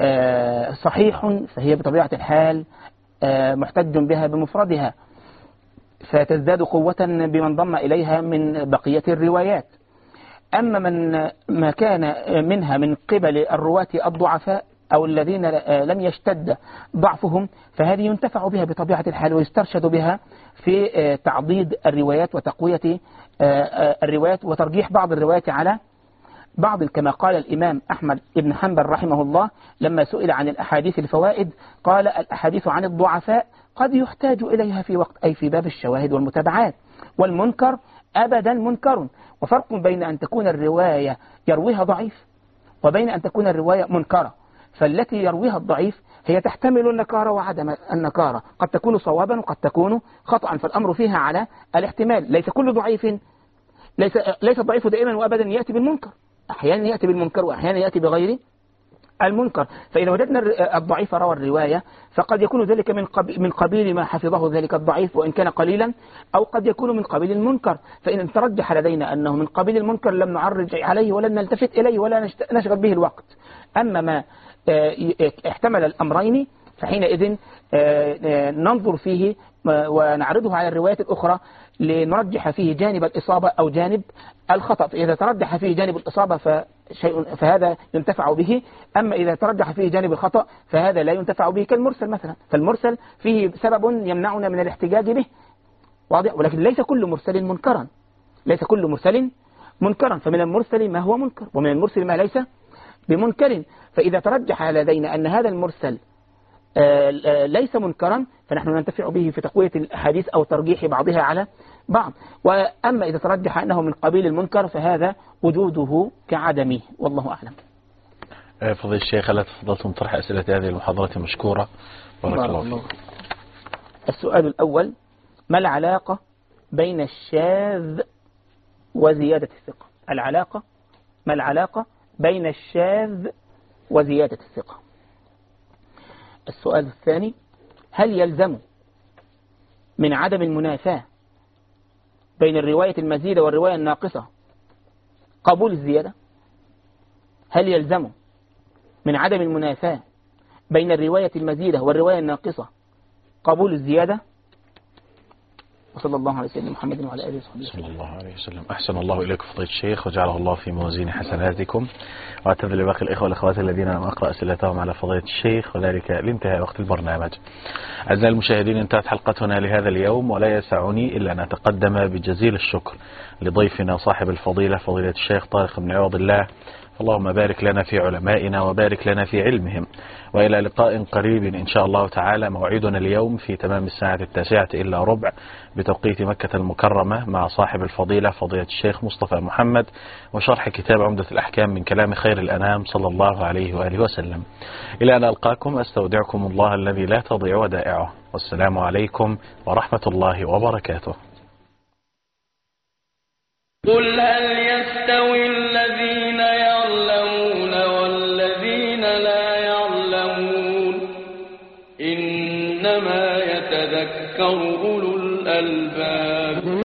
صحيح، فهي بطبيعة الحال محتج بها بمفردها، فتزداد قوة بمن ضم إليها من بقية الروايات. أما ما كان منها من قبل الرواة الضعفاء أو الذين لم يشتد ضعفهم فهذه ينتفع بها بطبيعة الحال ويسترشد بها في تعضيد الروايات وتقوية الروايات وترجيح بعض الروايات على بعض، كما قال الإمام أحمد بن حنبل رحمه الله لما سئل عن الأحاديث الفوائد قال: الأحاديث عن الضعفاء قد يحتاج إليها في وقت، أي في باب الشواهد والمتابعات، والمنكر أبدا منكر. وفرق بين أن تكون الرواية يرويها ضعيف وبين أن تكون الرواية منكرة. فالتي يرويها الضعيف هي تحتمل النكارة وعدم النكارة، قد تكون صوابا وقد تكون خطأ، فالأمر فيها على الاحتمال. ليس كل ضعيف، ليس الضعيف دائما وأبدا يأتي بالمنكر، أحيانا يأتي بالمنكر وأحيانا يأتي بغير المنكر. فإذا وجدنا الضعيف روى الرواية فقد يكون ذلك من قبيل ما حفظه ذلك الضعيف وإن كان قليلا، أو قد يكون من قبيل المنكر. فإن ترجح لدينا أنه من قبيل المنكر لم نعرج عليه ولن نلتفت إليه ولا نشغل به الوقت. أما ما احتمل الأمرين فحينئذ ننظر فيه ونعرضه على الروايات الأخرى لنرجح فيه جانب الإصابة أو جانب الخطأ. إذا ترجح فيه جانب الإصابة فهذا ينتفع به، أما إذا ترجح فيه جانب الخطأ فهذا لا ينتفع به، كالمرسل مثلا. فالمرسل فيه سبب يمنعنا من الاحتجاج به، واضح؟ ولكن ليس كل مرسل منكرا، ليس كل مرسل منكرا، فمن المرسل ما هو منكر ومن المرسل ما ليس بمنكر. فإذا ترجح لدينا أن هذا المرسل ليس منكرا فنحن ننتفع به في تقوية الأحاديث أو ترجيح بعضها على بعض. وأما إذا ترجح أنه من قبيل المنكر فهذا وجوده كعدمه، والله أعلم. فضيلة الشيخ، هل تفضلتم طرح أسئلة هذه المحاضرة مشكورة؟ بارك الله فيك. السؤال الأول: ما العلاقة بين الشاذ وزيادة الثقة؟ ما العلاقة بين الشاذ وزيادة الثقة؟ السؤال الثاني: هل يلزم من عدم المنافاة بين الرواية المزيدة والرواية الناقصة قبول الزيادة؟ هل يلزم من عدم المنافاة بين الرواية المزيدة والرواية الناقصة قبول الزيادة؟ وصلى الله على سيدنا محمد وعلى آله وصحبه صلى الله عليه وسلم. أحسن الله إليكم فضيلة الشيخ وجعله الله في موازين حسناتكم، واعتذر لباقي الإخوة والأخوات الذين لم أقرأ أسئلتهم على فضيلة الشيخ وذلك لانتهاء وقت البرنامج. أعزائي المشاهدين، انتهت حلقتنا لهذا اليوم، ولا يسعني إلا أن أتقدم بجزيل الشكر لضيفنا صاحب الفضيلة فضيلة الشيخ طارق بن عوض الله. اللهم بارك لنا في علمائنا وبارك لنا في علمهم، وإلى لقاء قريب إن شاء الله تعالى. موعدنا اليوم في تمام الساعة 9:09 بتوقيت مكة المكرمة مع صاحب الفضيلة فضيلة الشيخ مصطفى محمد، وشرح كتاب عمدة الأحكام من كلام خير الأنام صلى الله عليه وآله وسلم. إلى أن ألقاكم أستودعكم الله الذي لا تضيع ودائعه، والسلام عليكم ورحمة الله وبركاته. قل هل يستوي الذين يعلمون والذين لا يعلمون؟ إنما يتذكر أولو الألباب.